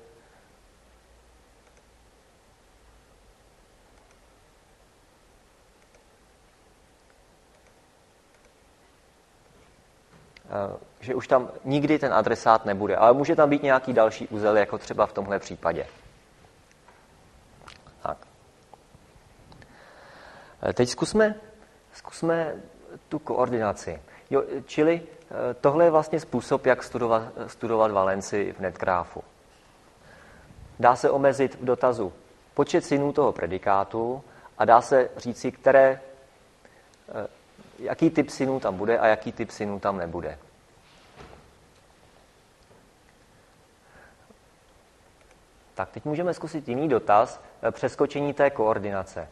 Speaker 1: že už tam nikdy ten adresát nebude. Ale může tam být nějaký další úzel, jako třeba v tomhle případě. Tak. Teď zkusme tu koordinaci. Jo, čili tohle je vlastně způsob, jak studovat valenci v netgraphu. Dá se omezit v dotazu počet synů toho predikátu a dá se říci, jaký typ synů tam bude a jaký typ synů tam nebude. Tak, teď můžeme zkusit jiný dotaz, přeskočení té koordinace.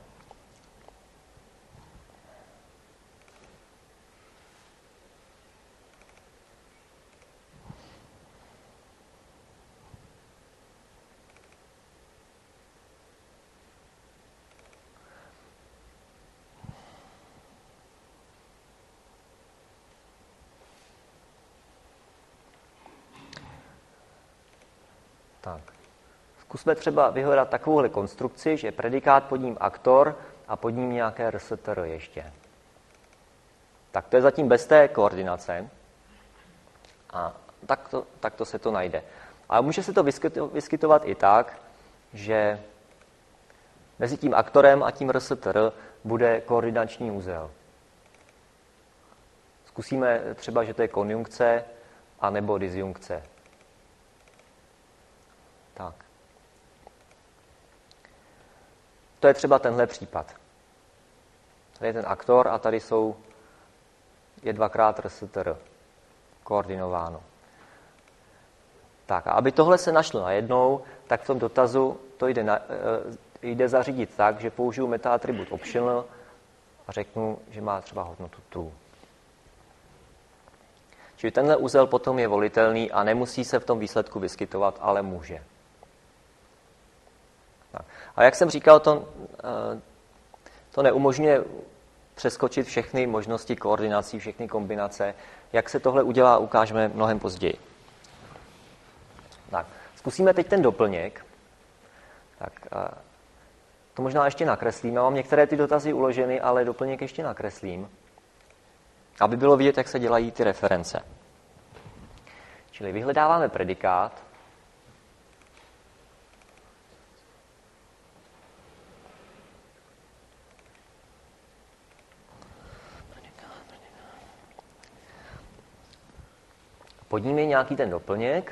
Speaker 1: Tak. Zkusme třeba vyhledat takovouhle konstrukci, že je predikát, pod ním aktor a pod ním nějaké rstr ještě. Tak to je zatím bez té koordinace. A takto se to najde. Ale může se to vyskytovat i tak, že mezi tím aktorem a tím rstr bude koordinační úzel. Zkusíme třeba, že to je konjunkce a nebo disjunkce. Tak. To je třeba tenhle případ. Tady je ten aktor a tady jsou je 2x RSTR koordinováno. Tak a aby tohle se našlo najednou, tak v tom dotazu to jde zařídit tak, že použiju metaatribut optional a řeknu, že má třeba hodnotu true. Čili tenhle uzel potom je volitelný a nemusí se v tom výsledku vyskytovat, ale může. Tak. A jak jsem říkal, to neumožňuje přeskočit všechny možnosti koordinací, všechny kombinace. Jak se tohle udělá, ukážeme mnohem později. Tak, zkusíme teď ten doplněk. Tak, to možná ještě nakreslím. Já mám některé ty dotazy uloženy, ale doplněk ještě nakreslím, aby bylo vidět, jak se dělají ty reference. Čili vyhledáváme predikát. Pod ním je nějaký ten doplněk.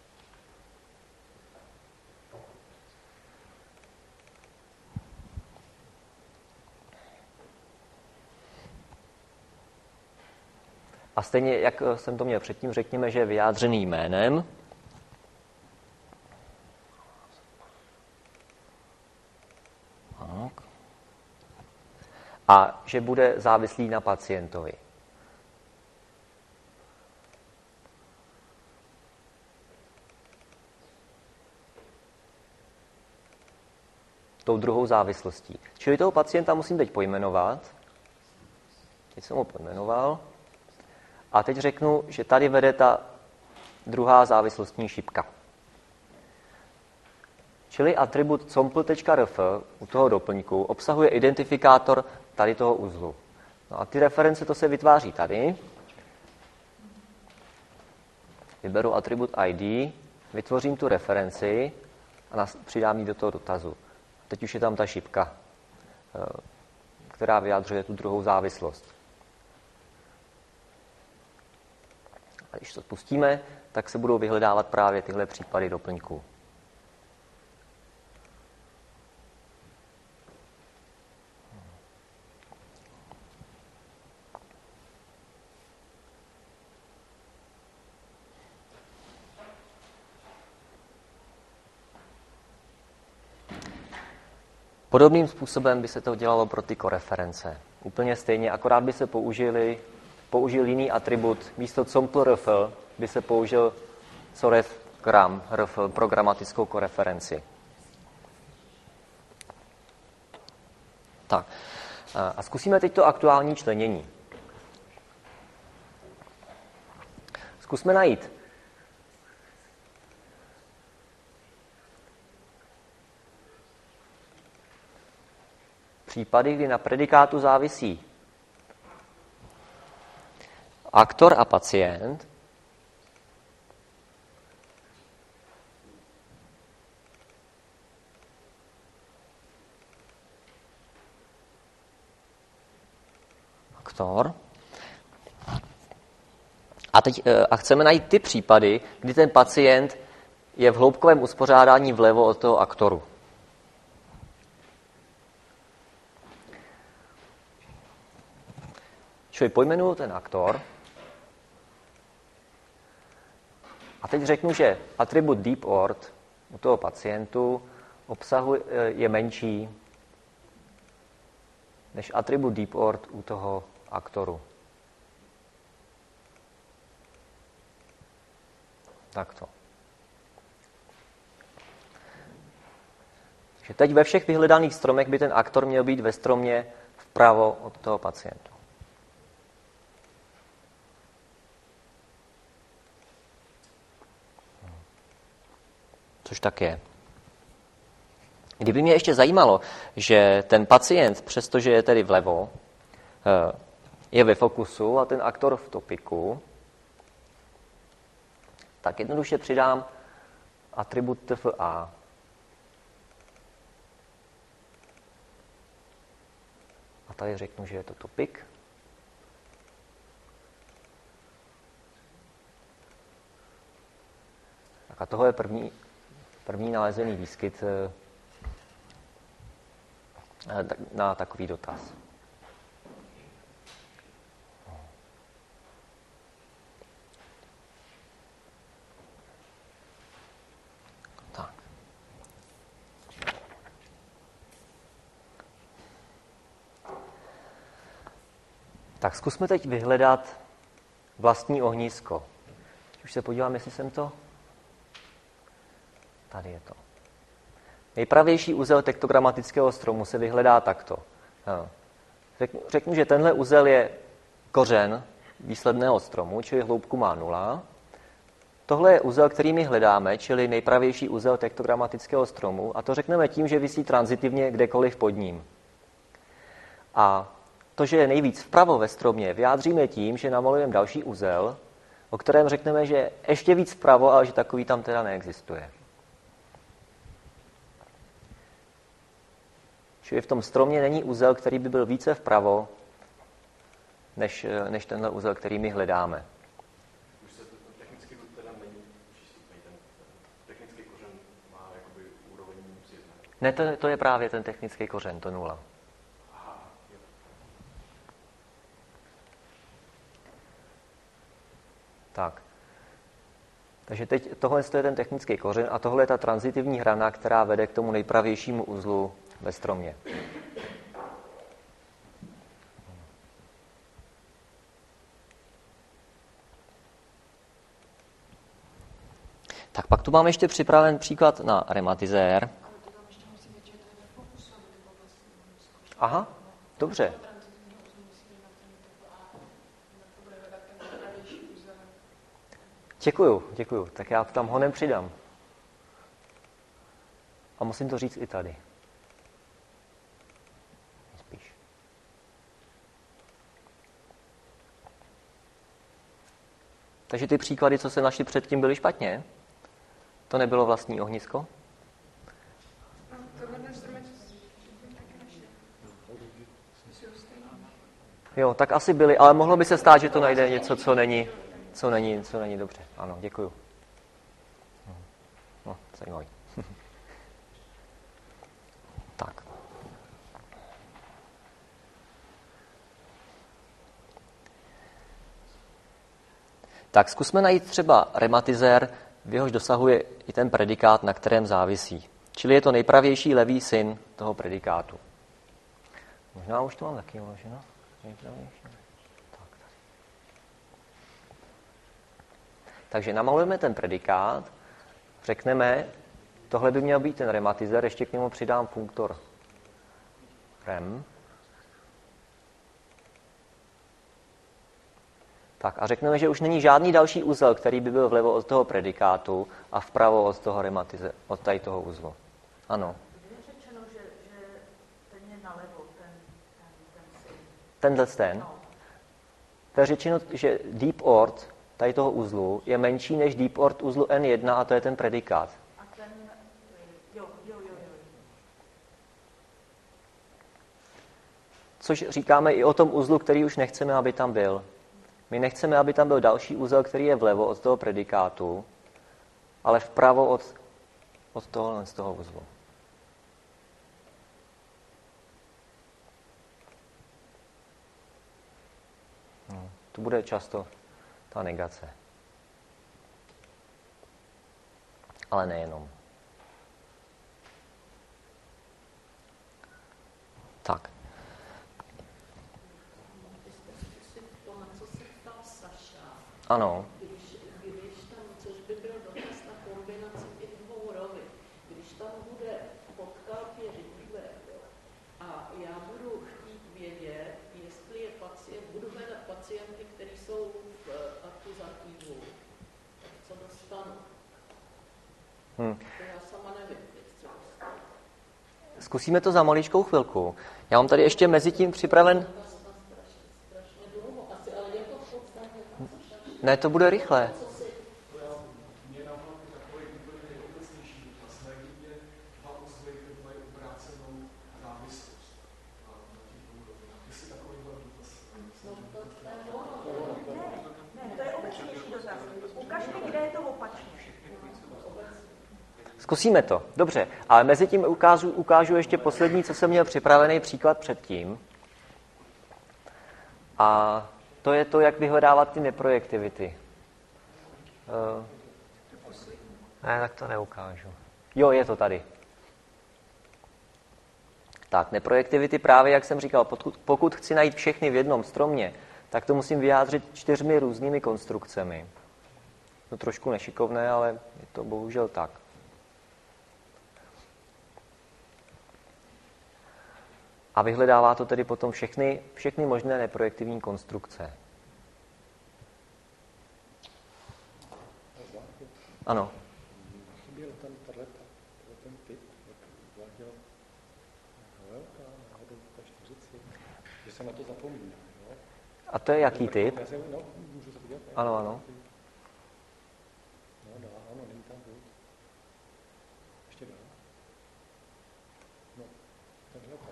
Speaker 1: A stejně, jak jsem to měl předtím, řekněme, že je vyjádřený jménem. Tak. A že bude závislý na pacientovi. Tou druhou závislostí. Čili toho pacienta musím teď pojmenovat. Teď jsem ho pojmenoval. A teď řeknu, že tady vede ta druhá závislostní šipka. Čili atribut compl.rf u toho doplňku obsahuje identifikátor tady toho uzlu. No a ty reference to se vytváří tady. Vyberu atribut ID, vytvořím tu referenci a přidám ji do toho dotazu. Teď už je tam ta šipka, která vyjadřuje tu druhou závislost. A když to spustíme, tak se budou vyhledávat právě tyhle případy doplňků. Podobným způsobem by se to dělalo pro ty koreference. Úplně stejně, akorát by se použil jiný atribut. Místo compl.rf by se použil coref.rf pro gramatickou koreferenci. Tak. A zkusíme teď to aktuální členění. Zkusme najít případy, kdy na predikátu závisí aktor a pacient. Aktor. A chceme najít ty případy, kdy ten pacient je v hloubkovém uspořádání vlevo od toho aktoru. Čili pojmenuju ten aktor a teď řeknu, že atribut deepOrt u toho pacientu je menší než atribut deepOrt u toho aktoru. Takto. Takže teď ve všech vyhledaných stromech by ten aktor měl být ve stromě vpravo od toho pacientu. Což tak je. Kdyby mě ještě zajímalo, že ten pacient, přestože je tedy vlevo, je ve fokusu a ten aktor v topiku, tak jednoduše přidám atribut tfa. A tady řeknu, že je to topik. Tak a tohle je první nalezený výskyt na takový dotaz. Tak zkusme teď vyhledat vlastní ohnisko. Už se podívám, jestli jsem to... Tady je to. Nejpravější uzel tektogramatického stromu se vyhledá takto. Řeknu, že tenhle uzel je kořen výsledného stromu, čili hloubku má 0. Tohle je uzel, který my hledáme, čili nejpravější uzel tektogramatického stromu, a to řekneme tím, že visí transitivně kdekoliv pod ním. A to, že je nejvíc vpravo ve stromě, vyjádříme tím, že namalujeme další uzel, o kterém řekneme, že je ještě víc vpravo, ale že takový tam teda neexistuje. Čili v tom stromě není uzel, který by byl více vpravo, než tenhle uzel, který my hledáme.
Speaker 5: Už se technicky to teda není přístupný, ten technický kořen má jakoby úroveň -1.
Speaker 1: Ne, to je právě ten technický kořen, to 0.
Speaker 5: Aha, jo.
Speaker 1: Tak. Takže teď tohle je ten technický kořen a tohle je ta transitivní hrana, která vede k tomu nejpravějšímu uzlu ve stromě. Tak pak tu mám ještě připraven příklad na rematizér. Aha, dobře. Děkuju. Tak já tam honem přidám. A musím to říct i tady. Spíš. Takže ty příklady, co se našli předtím, byly špatně? To nebylo vlastní ohnisko? Jo, tak asi byly, ale mohlo by se stát, že to najde něco, co není dobře. Ano, děkuju. No, zajímavý. Tak. Tak zkusme najít třeba rematizér, v jehož dosahuje i ten predikát, na kterém závisí. Čili je to nejpravější levý syn toho predikátu. Možná už to mám taky uloženo. Takže namalujeme ten predikát, řekneme, tohle by měl být ten rematizér, ještě k němu přidám funktor rem. Tak a řekneme, že už není žádný další uzel, který by byl vlevo od toho predikátu a vpravo od toho rematize, od tady toho uzlu. Ano.
Speaker 4: Je řečeno, že ten je nalevo, ten syn.
Speaker 1: Tenhle ten?
Speaker 4: No.
Speaker 1: To je řečeno, že deep ord tady toho uzlu je menší než deep ord uzlu N1 a to je ten predikát.
Speaker 4: A ten, jo.
Speaker 1: Což říkáme i o tom uzlu, který už nechceme, aby tam byl. My nechceme, aby tam byl další uzel, který je vlevo od toho predikátu, ale vpravo od tohohle z toho uzlu. No, tu bude často ta negace. Ale nejenom. Tak. Ano.
Speaker 4: Když tam, což by byl dotaz na kombinaci těch dvou rovin, když tam bude podkáp je řidivé, a já budu chtít vědět, jestli je pacient, budu hledat pacienty, kteří jsou v akuzativu, tak co dostanu? To já sama nevím, co dostanu.
Speaker 1: Zkusíme to za maličkou chvilku. Já mám tady ještě mezi tím připraven...
Speaker 4: Strašně dlouho asi, ale je to v podstatě...
Speaker 1: Ne, to bude rychle.
Speaker 2: Mě napadl takový úplně nejobecnější dotaz. Na jedné dva uzly, které mají obrácenou závislost. Jestli takový byl dotaz.
Speaker 6: Ne, to je obecnější dotaz. Ukaž mi, kde je to opačně.
Speaker 1: Zkusíme to. Dobře, ale mezi tím ukážu ještě poslední, co jsem měl připravený příklad předtím. A to je to, jak vyhledávat ty neprojektivity. Ne, tak to neukážu. Jo, je to tady. Tak, neprojektivity právě, jak jsem říkal, pokud chci najít všechny v jednom stromě tak to musím vyjádřit 4 různými konstrukcemi. To trošku nešikovné, ale je to bohužel tak. A vyhledává to tedy potom všechny možné neprojektivní konstrukce. Ano.
Speaker 7: Chyběl tam ten typ, vláděl velká náhodou ta 40, že se na to zapomíná. Jo?
Speaker 1: A to je jaký typ?
Speaker 7: No, můžu se podívat?
Speaker 1: Ano, ano.
Speaker 7: No, ano, není tam vůd. Ještě dál. No, tenhle tam.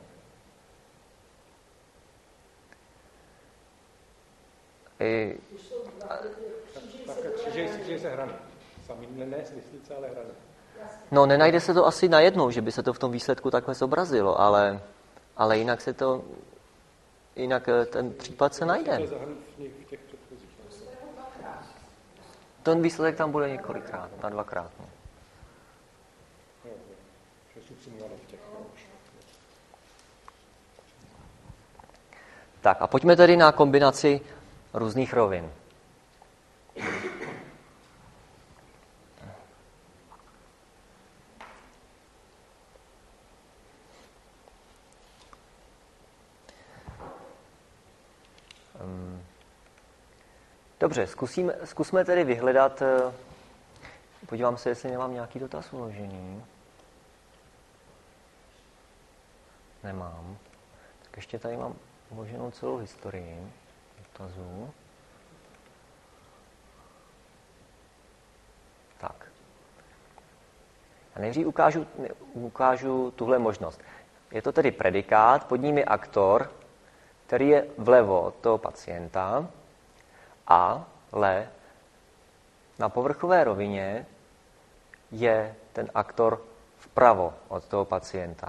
Speaker 7: Tak křížej se hrany. Sami ne svislice, ale hrany.
Speaker 1: No, nenajde se to asi najednou, že by se to v tom výsledku takhle zobrazilo, ale jinak ten případ se najde. Ten výsledek tam bude několikrát, na 2krát. No. Tak a pojďme tedy na kombinaci různých rovin. Dobře, zkusme tedy vyhledat, podívám se, jestli nemám nějaký dotaz uložený. Nemám. Tak ještě tady mám uloženou celou historii dotazů. Tak. A nejdřív ukážu tuhle možnost. Je to tedy predikát, pod ním je aktor, který je vlevo od toho pacienta, ale na povrchové rovině je ten aktor vpravo od toho pacienta.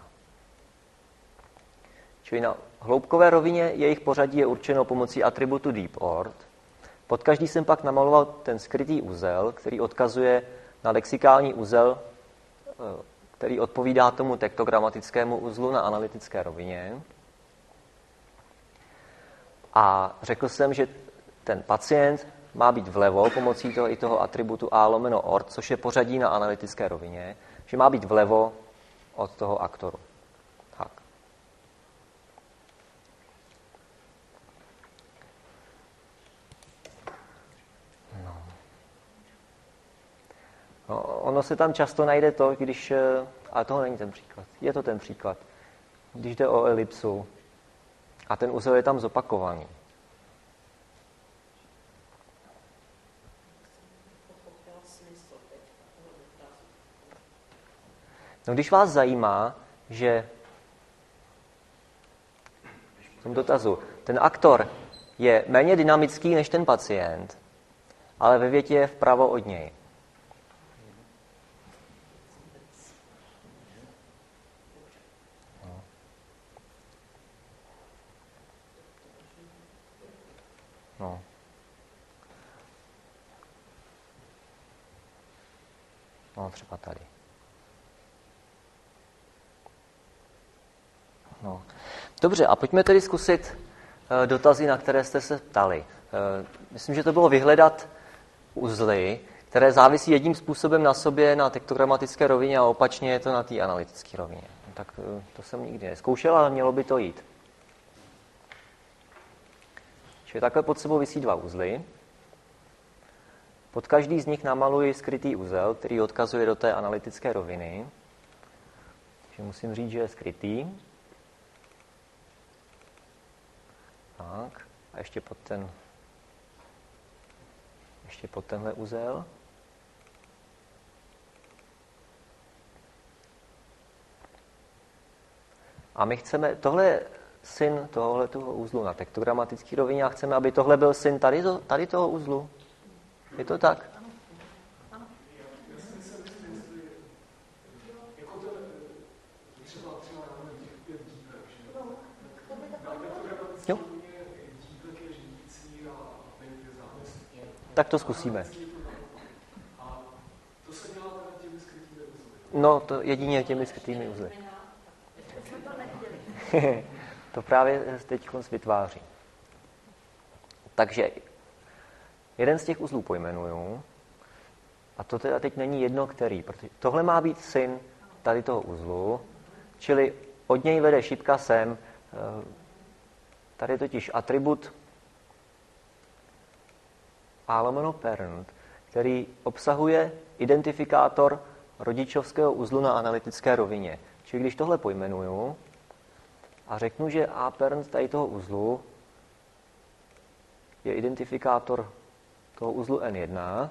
Speaker 1: Čili na hloubkové rovině jejich pořadí je určeno pomocí atributu deep-ord. Pod každý jsem pak namaloval ten skrytý uzel, který odkazuje na lexikální uzel, který odpovídá tomu tektogrammatickému uzlu na analytické rovině. A řekl jsem, že ten pacient má být vlevo pomocí toho atributu A/ord, což je pořadí na analytické rovině, že má být vlevo od toho aktoru. Tak. No, ono se tam často najde to, když, ale toho není ten příklad, je to ten příklad, když jde o elipsu a ten uzel je tam zopakovaný. No, když vás zajímá, že v tom dotazu ten aktor je méně dynamický než ten pacient, ale ve větě je vpravo od něj. No. No, třeba tady. No. Dobře, a pojďme tedy zkusit dotazy, na které jste se ptali. Myslím, že to bylo vyhledat uzly, které závisí jedním způsobem na sobě na tektogramatické rovině a opačně je to na té analytické rovině. No, tak to jsem nikdy nezkoušel, ale mělo by to jít. Čili takhle pod sebou visí 2 uzly. Pod každý z nich namaluji skrytý uzel, který odkazuje do té analytické roviny. Takže musím říct, že je skrytý. Tak, a ještě pod tenhle uzel. A my chceme, tohle je syn tohoto uzlu na tektogramatické rovině a chceme, aby tohle byl syn tady toho uzlu. Je to tak? Jo. Tak to zkusíme. No, to jedině těmi skrytými uzly. To právě teď vytváří. Takže jeden z těch uzlů pojmenuju, a to teda teď není jedno který, protože tohle má být syn tady toho uzlu, čili od něj vede šipka sem, tady je totiž atribut A/parent, který obsahuje identifikátor rodičovského uzlu na analytické rovině. Čili když tohle pojmenuju a řeknu, že A/parent tady toho uzlu je identifikátor toho uzlu N1,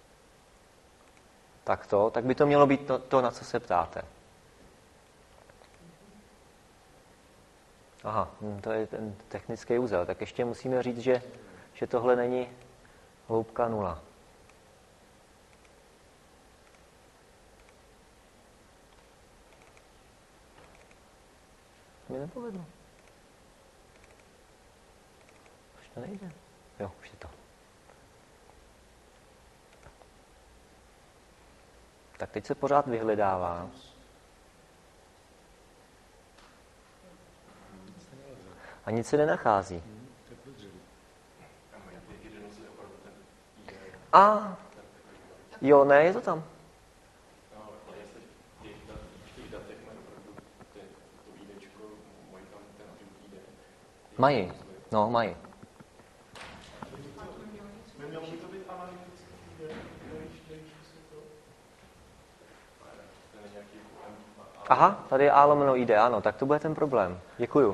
Speaker 1: tak by to mělo být to, na co se ptáte. Aha, to je ten technický uzel. Tak ještě musíme říct, že tohle není hloubka 0. To mi nepovedlo. Už to nejde. Jo, už je to. Tak teď se pořád vyhledává. A nic se nenachází. A jo, ne, je to tam. Mají, no, mají. Aha, tady je A/ID, ano, tak to bude ten problém. Děkuju.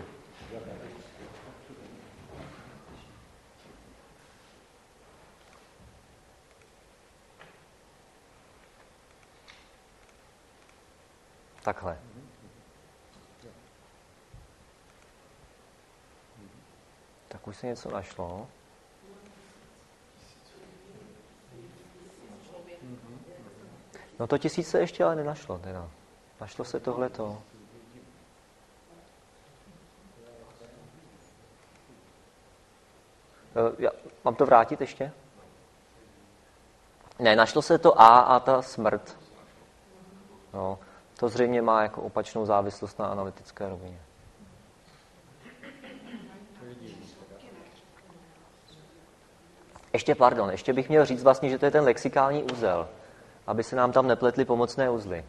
Speaker 1: Takhle. Tak už se něco našlo. No to 1000 se ještě ale nenašlo teda. Našlo se tohleto. Mám to vrátit ještě? Ne, našlo se to a ta smrt. No, to zřejmě má jako opačnou závislost na analytické rovině. Ještě bych měl říct vlastně, že to je ten lexikální uzel, aby se nám tam nepletly pomocné uzly.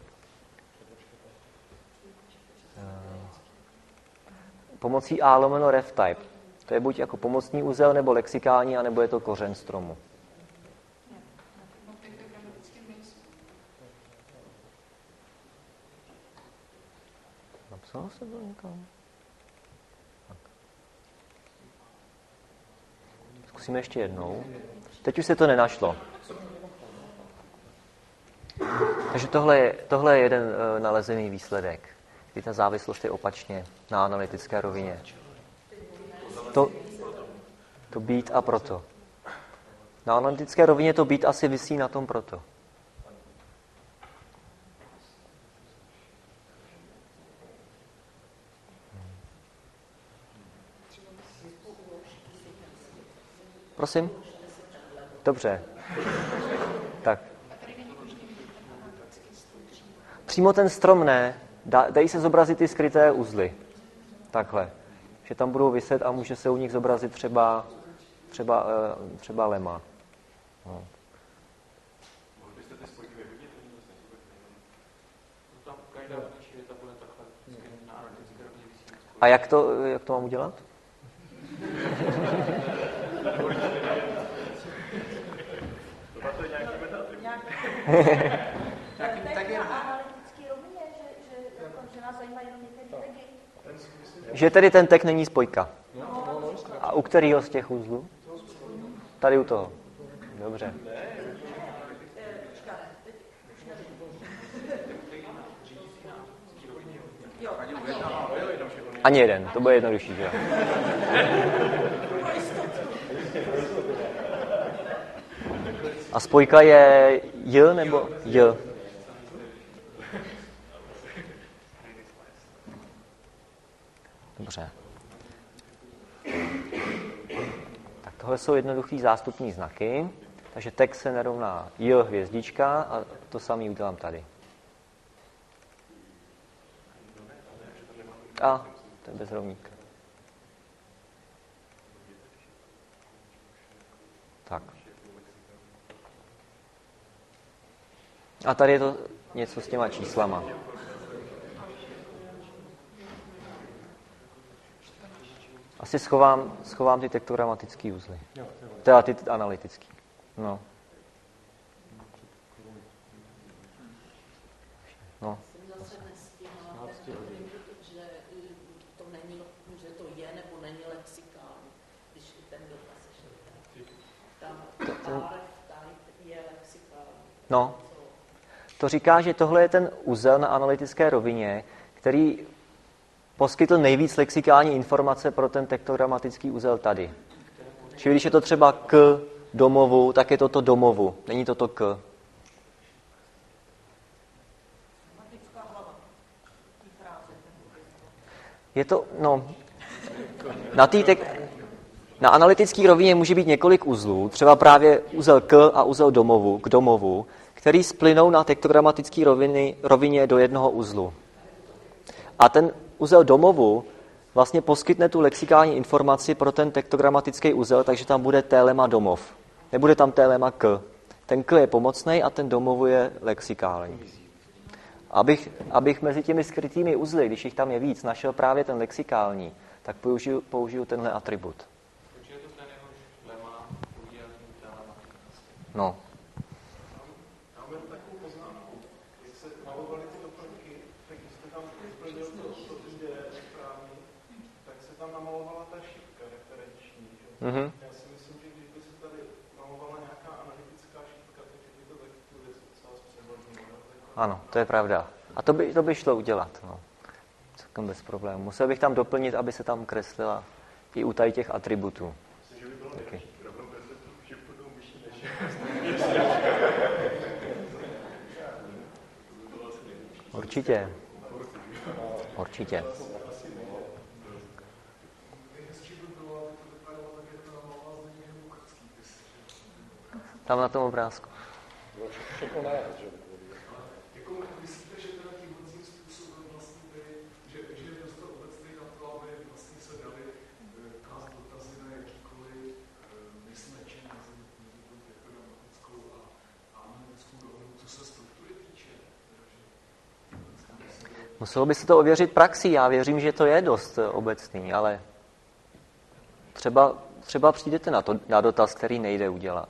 Speaker 1: Pomocí A/ref type. To je buď jako pomocný uzel, nebo lexikální, anebo je to kořen stromu. Napsalo se to někam? Tak. Zkusíme ještě jednou. Teď už se to nenašlo. Takže tohle je jeden nalezený výsledek, kdy ta závislost je opačně na analytické rovině. To být a proto. Na analytické rovině to být asi visí na tom proto. Prosím? Dobře. Tak. Přímo ten strom ne. Dají se zobrazit ty skryté uzly. Takhle. Že tam budou viset a může se u nich zobrazit třeba lema. No. A jak to mám udělat? Že tedy ten tag není spojka. A u kterého z těch uzlů? Tady u toho. Dobře. Ani jeden, to bude jednodušší, že jo? A spojka je J nebo J? Dobře. Tak tohle jsou jednoduchý zástupní znaky, takže text se nerovná J hvězdička a to samý udělám tady. A, to je bezrovník. A tady je to něco s těma číslama. Asi schovám ty tektogramatické uzly. Teda ty analytické. No. No.
Speaker 4: Jsem zase nestihla, že to není, že to je nebo není lexikální, když ten dotaz ještě tam je lexikální.
Speaker 1: No. To říká, že tohle je ten uzel na analytické rovině, který poskytl nejvíc lexikální informace pro ten tektogramatický uzel tady. Čili když je to třeba k domovu, tak je to domovu, není to k. Je to, no, na analytické rovině může být několik uzlů, třeba právě uzel k a uzel domovu, k domovu, který splynou na tektogramatické rovině do jednoho uzlu. A ten uzel domovu vlastně poskytne tu lexikální informaci pro ten tektogramatický uzel, takže tam bude télema domov. Nebude tam télema k. Ten k je pomocný a ten domovu je lexikální. Abych mezi těmi skrytými uzly, když jich tam je víc, našel právě ten lexikální, tak použiju tenhle atribut.
Speaker 3: Takže je to ten jehož lemma udělení télema.
Speaker 1: No.
Speaker 5: Já mám takovou poznámku. Když se malovaly ty doplňky, tak když jste tam splnil to, že je správný, tak se tam namalovala ta šipka referenční.
Speaker 1: Mm-hmm.
Speaker 5: Já si myslím, že když by se tady malovala nějaká analytická šipka, tak by to taky tu věc docela zpřehlednilo.
Speaker 1: Ano, to je pravda. A to by šlo udělat. No. Celkem bez problémů. Musel bych tam doplnit, aby se tam kreslila i u tady těch atributů.
Speaker 5: Myslím, že by bylo nejlepší problém kreslit tu šipku tou myší, než
Speaker 1: Určitě. Určitě. Tam na tom obrázku.
Speaker 7: Všechno naraz, že?
Speaker 2: Jako myslíte, že teda tím hodným způsobem vlastně že je dost obecný na to, aby vlastně se dali klást dotazy na jakýkoliv mismatche mezi tektogramatickou a analytickou rovinu, co se struktury týče?
Speaker 1: Muselo by se to ověřit praxí. Já věřím, že to je dost obecný, ale třeba přijdete na dotaz, který nejde udělat.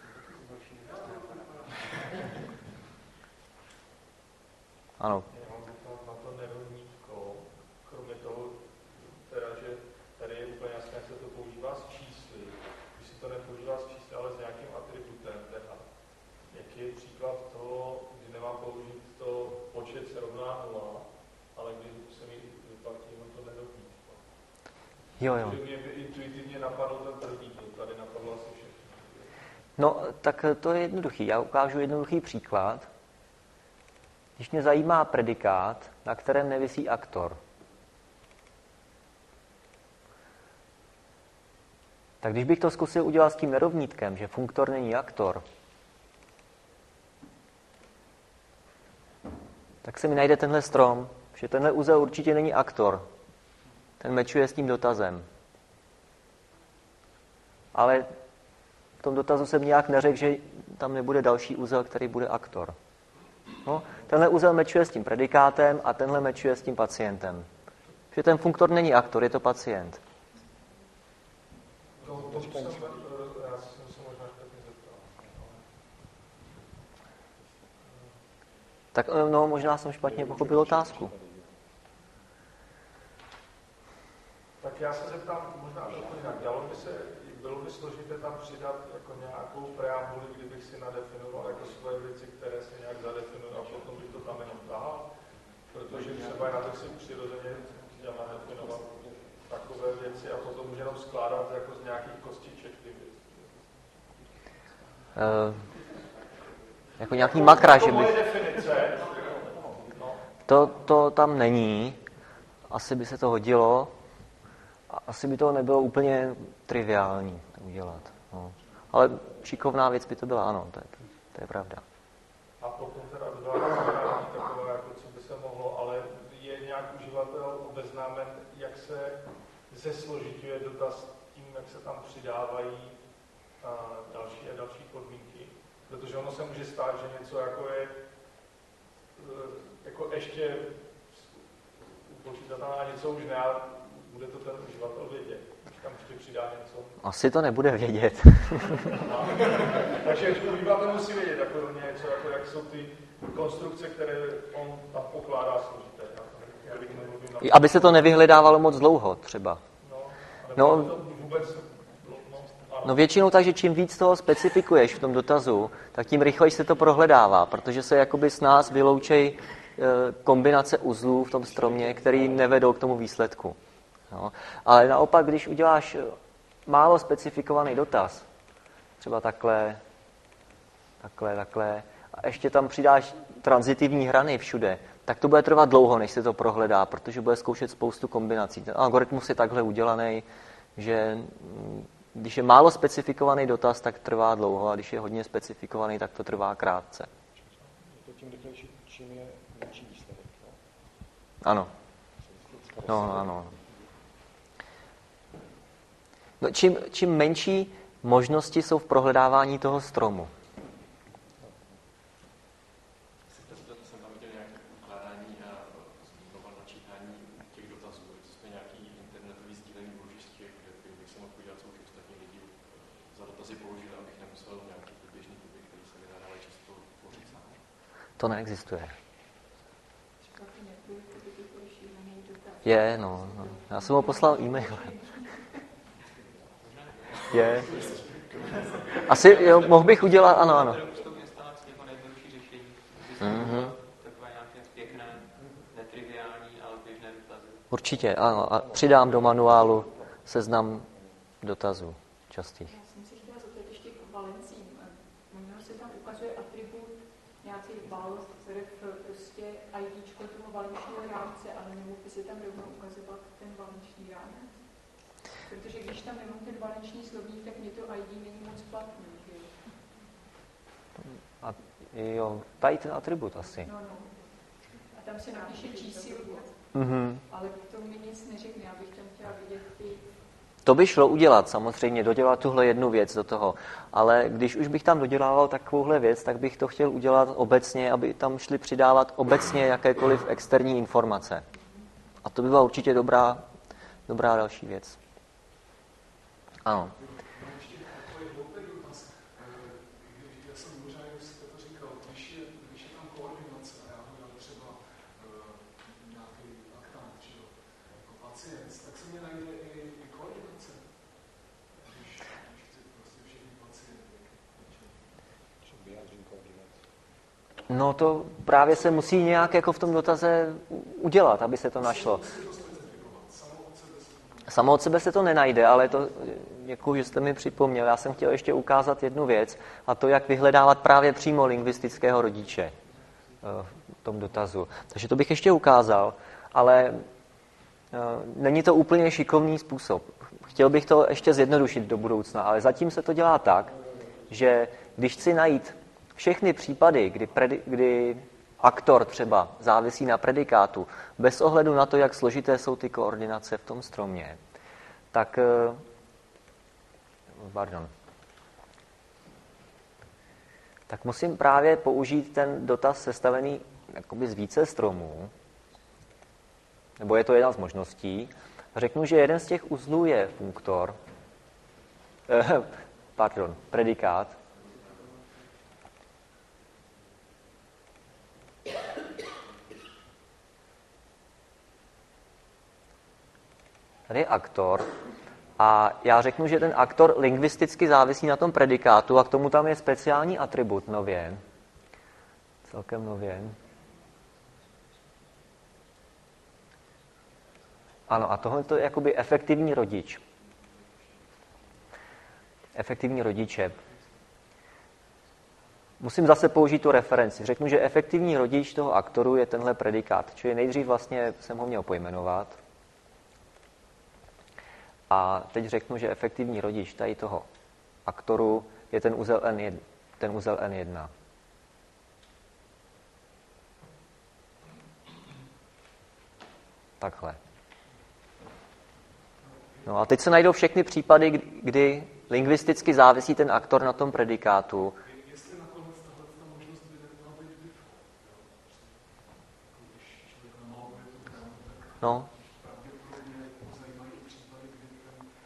Speaker 1: Ano.
Speaker 5: Já mám na to nerovnítko, kromě toho, teda, že tady je úplně jasné, jak se to používá s čísly. Když si to nepoužívá s čísly, ale s nějakým atributem, teda, jaký je příklad toho, kdy nemám použít to počet se rovná 0, ale když se mi vyplatí to nerovnítko.
Speaker 1: Jo.
Speaker 5: Takže mě intuitivně napadl ten první, tady napadlo asi všechno.
Speaker 1: No, tak to je jednoduchý. Já ukážu jednoduchý příklad. Když mě zajímá predikát, na kterém nevisí aktor, tak když bych to zkusil udělat s tím nerovnítkem, že funktor není aktor, tak se mi najde tenhle strom, že tenhle uzel určitě není aktor. Ten mečuje s tím dotazem. Ale v tom dotazu jsem nějak neřekl, že tam nebude další uzel, který bude aktor. No, tenhle uzel mečuje s tím predikátem a tenhle mečuje s tím pacientem. Že ten funktor není aktor, je to pacient.
Speaker 5: Já jsem se možná špatně zeptal.
Speaker 1: Tak no, možná jsem špatně pochopil otázku.
Speaker 5: Tak já se zeptám možná jinak. Bylo by složité tam přidat jako nějakou preambuli, kdybych si nadefinoval jako svoje věci, které se nějak zadefinují a potom bych to tam jenom tahal? Protože třeba já bych si přirozeně chtěl nadefinovat takové věci a potom už jenom skládat jako z nějakých kostiček ty věci.
Speaker 1: Jako nějaký makra, že by...
Speaker 5: To je definice.
Speaker 1: To tam není. Asi by se to hodilo. Asi by to nebylo úplně triviální udělat. No. Ale šikovná věc by to byla, ano, to je pravda.
Speaker 5: A potom teda byla taková, jako co by se mohlo, ale je nějak uživatel obeznámen, jak se zesložituje dotaz tím, jak se tam přidávají další a další podmínky. Protože ono se může stát, že něco jako je ještě upočítat na něco už ne, ale bude to ten uživatel vědět, když tam ještě přidá něco.
Speaker 1: Asi to nebude vědět.
Speaker 5: No. Takže uživatel musí vědět jako něco, jako jak jsou ty konstrukce, které on tam pokládá složité.
Speaker 1: Aby se to nevyhledávalo moc dlouho třeba. No většinou tak, že čím víc toho specifikuješ v tom dotazu, tak tím rychleji se to prohledává, protože se jakoby s nás vyloučejí kombinace uzlů v tom stromě, který nevedou k tomu výsledku. No. Ale naopak, když uděláš málo specifikovaný dotaz, třeba takhle, a ještě tam přidáš transitivní hrany všude, tak to bude trvat dlouho, než se to prohledá, protože bude zkoušet spoustu kombinací. Ten algoritmus je takhle udělaný, že když je málo specifikovaný dotaz, tak trvá dlouho, a když je hodně specifikovaný, tak to trvá krátce.
Speaker 7: Je to tím rychlejší, čím je menší výsledek.
Speaker 1: Ano. Ano. No, čím menší možnosti jsou v prohledávání toho stromu.
Speaker 8: Jsem tam viděl nějaké ukládání a načítání těch dotazů. Existuje nějaký internetový sdílený úložiště, kde bych se mohl podívat, co už ostatní lidi za dotazy použili, abych nemusel nějaký průběžný kluby, který se vydávají často tvořit sám.
Speaker 1: To neexistuje. Je, no. Já jsem ho poslal e-mailem. Je. Asi, jo, mohl bych udělat, ano. Určitě, ano. A přidám do manuálu seznam dotazů častých.
Speaker 6: Já jsem si chtěla zeptat ještě k valencím. Možná se tam ukazuje atribut nějaký val, prostě IDčko toho valenčního rámce, ale nemohl by se tam rovnou ukazovat ten valenční rámec? Protože když tam nemám ten valenční slovník, tak mě to ID není moc platný.
Speaker 1: A jo, tady ten atribut asi.
Speaker 6: No. A tam se napíše čísilko. Ale to mi nic neřekne, já bych tam chtěla vidět ty...
Speaker 1: To by šlo udělat, samozřejmě, dodělat tuhle jednu věc do toho. Ale když už bych tam dodělával takovouhle věc, tak bych to chtěl udělat obecně, aby tam šli přidávat obecně jakékoliv externí informace. A to by byla určitě dobrá další věc. Ano. No to právě se musí nějak jako v tom dotaze udělat, aby se to našlo. Samo od sebe se to nenajde, ale to, jako že jste mi připomněl, já jsem chtěl ještě ukázat jednu věc, a to, jak vyhledávat právě přímo lingvistického rodiče v tom dotazu. Takže to bych ještě ukázal, ale není to úplně šikovný způsob. Chtěl bych to ještě zjednodušit do budoucna, ale zatím se to dělá tak, že když chci najít všechny případy, kdy aktor třeba závisí na predikátu, bez ohledu na to, jak složité jsou ty koordinace v tom stromě, tak musím právě použít ten dotaz sestavený jakoby z více stromů, nebo je to jedna z možností. Řeknu, že jeden z těch uzlů je funktor, predikát, tady je aktor a já řeknu, že ten aktor lingvisticky závisí na tom predikátu a k tomu tam je speciální atribut nově. Celkem nově. Ano, a tohle je jakoby efektivní rodič. Efektivní rodiče. Musím zase použít tu referenci. Řeknu, že efektivní rodič toho aktoru je tenhle predikát. Čili nejdřív vlastně jsem ho měl pojmenovat. A teď řeknu, že efektivní rodič tady toho aktoru je ten uzel N1. Takhle. No a teď se najdou všechny případy, kdy lingvisticky závisí ten aktor na tom predikátu. No.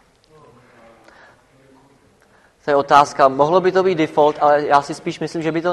Speaker 1: To je otázka. Mohlo by to být default, ale já si spíš myslím, že by to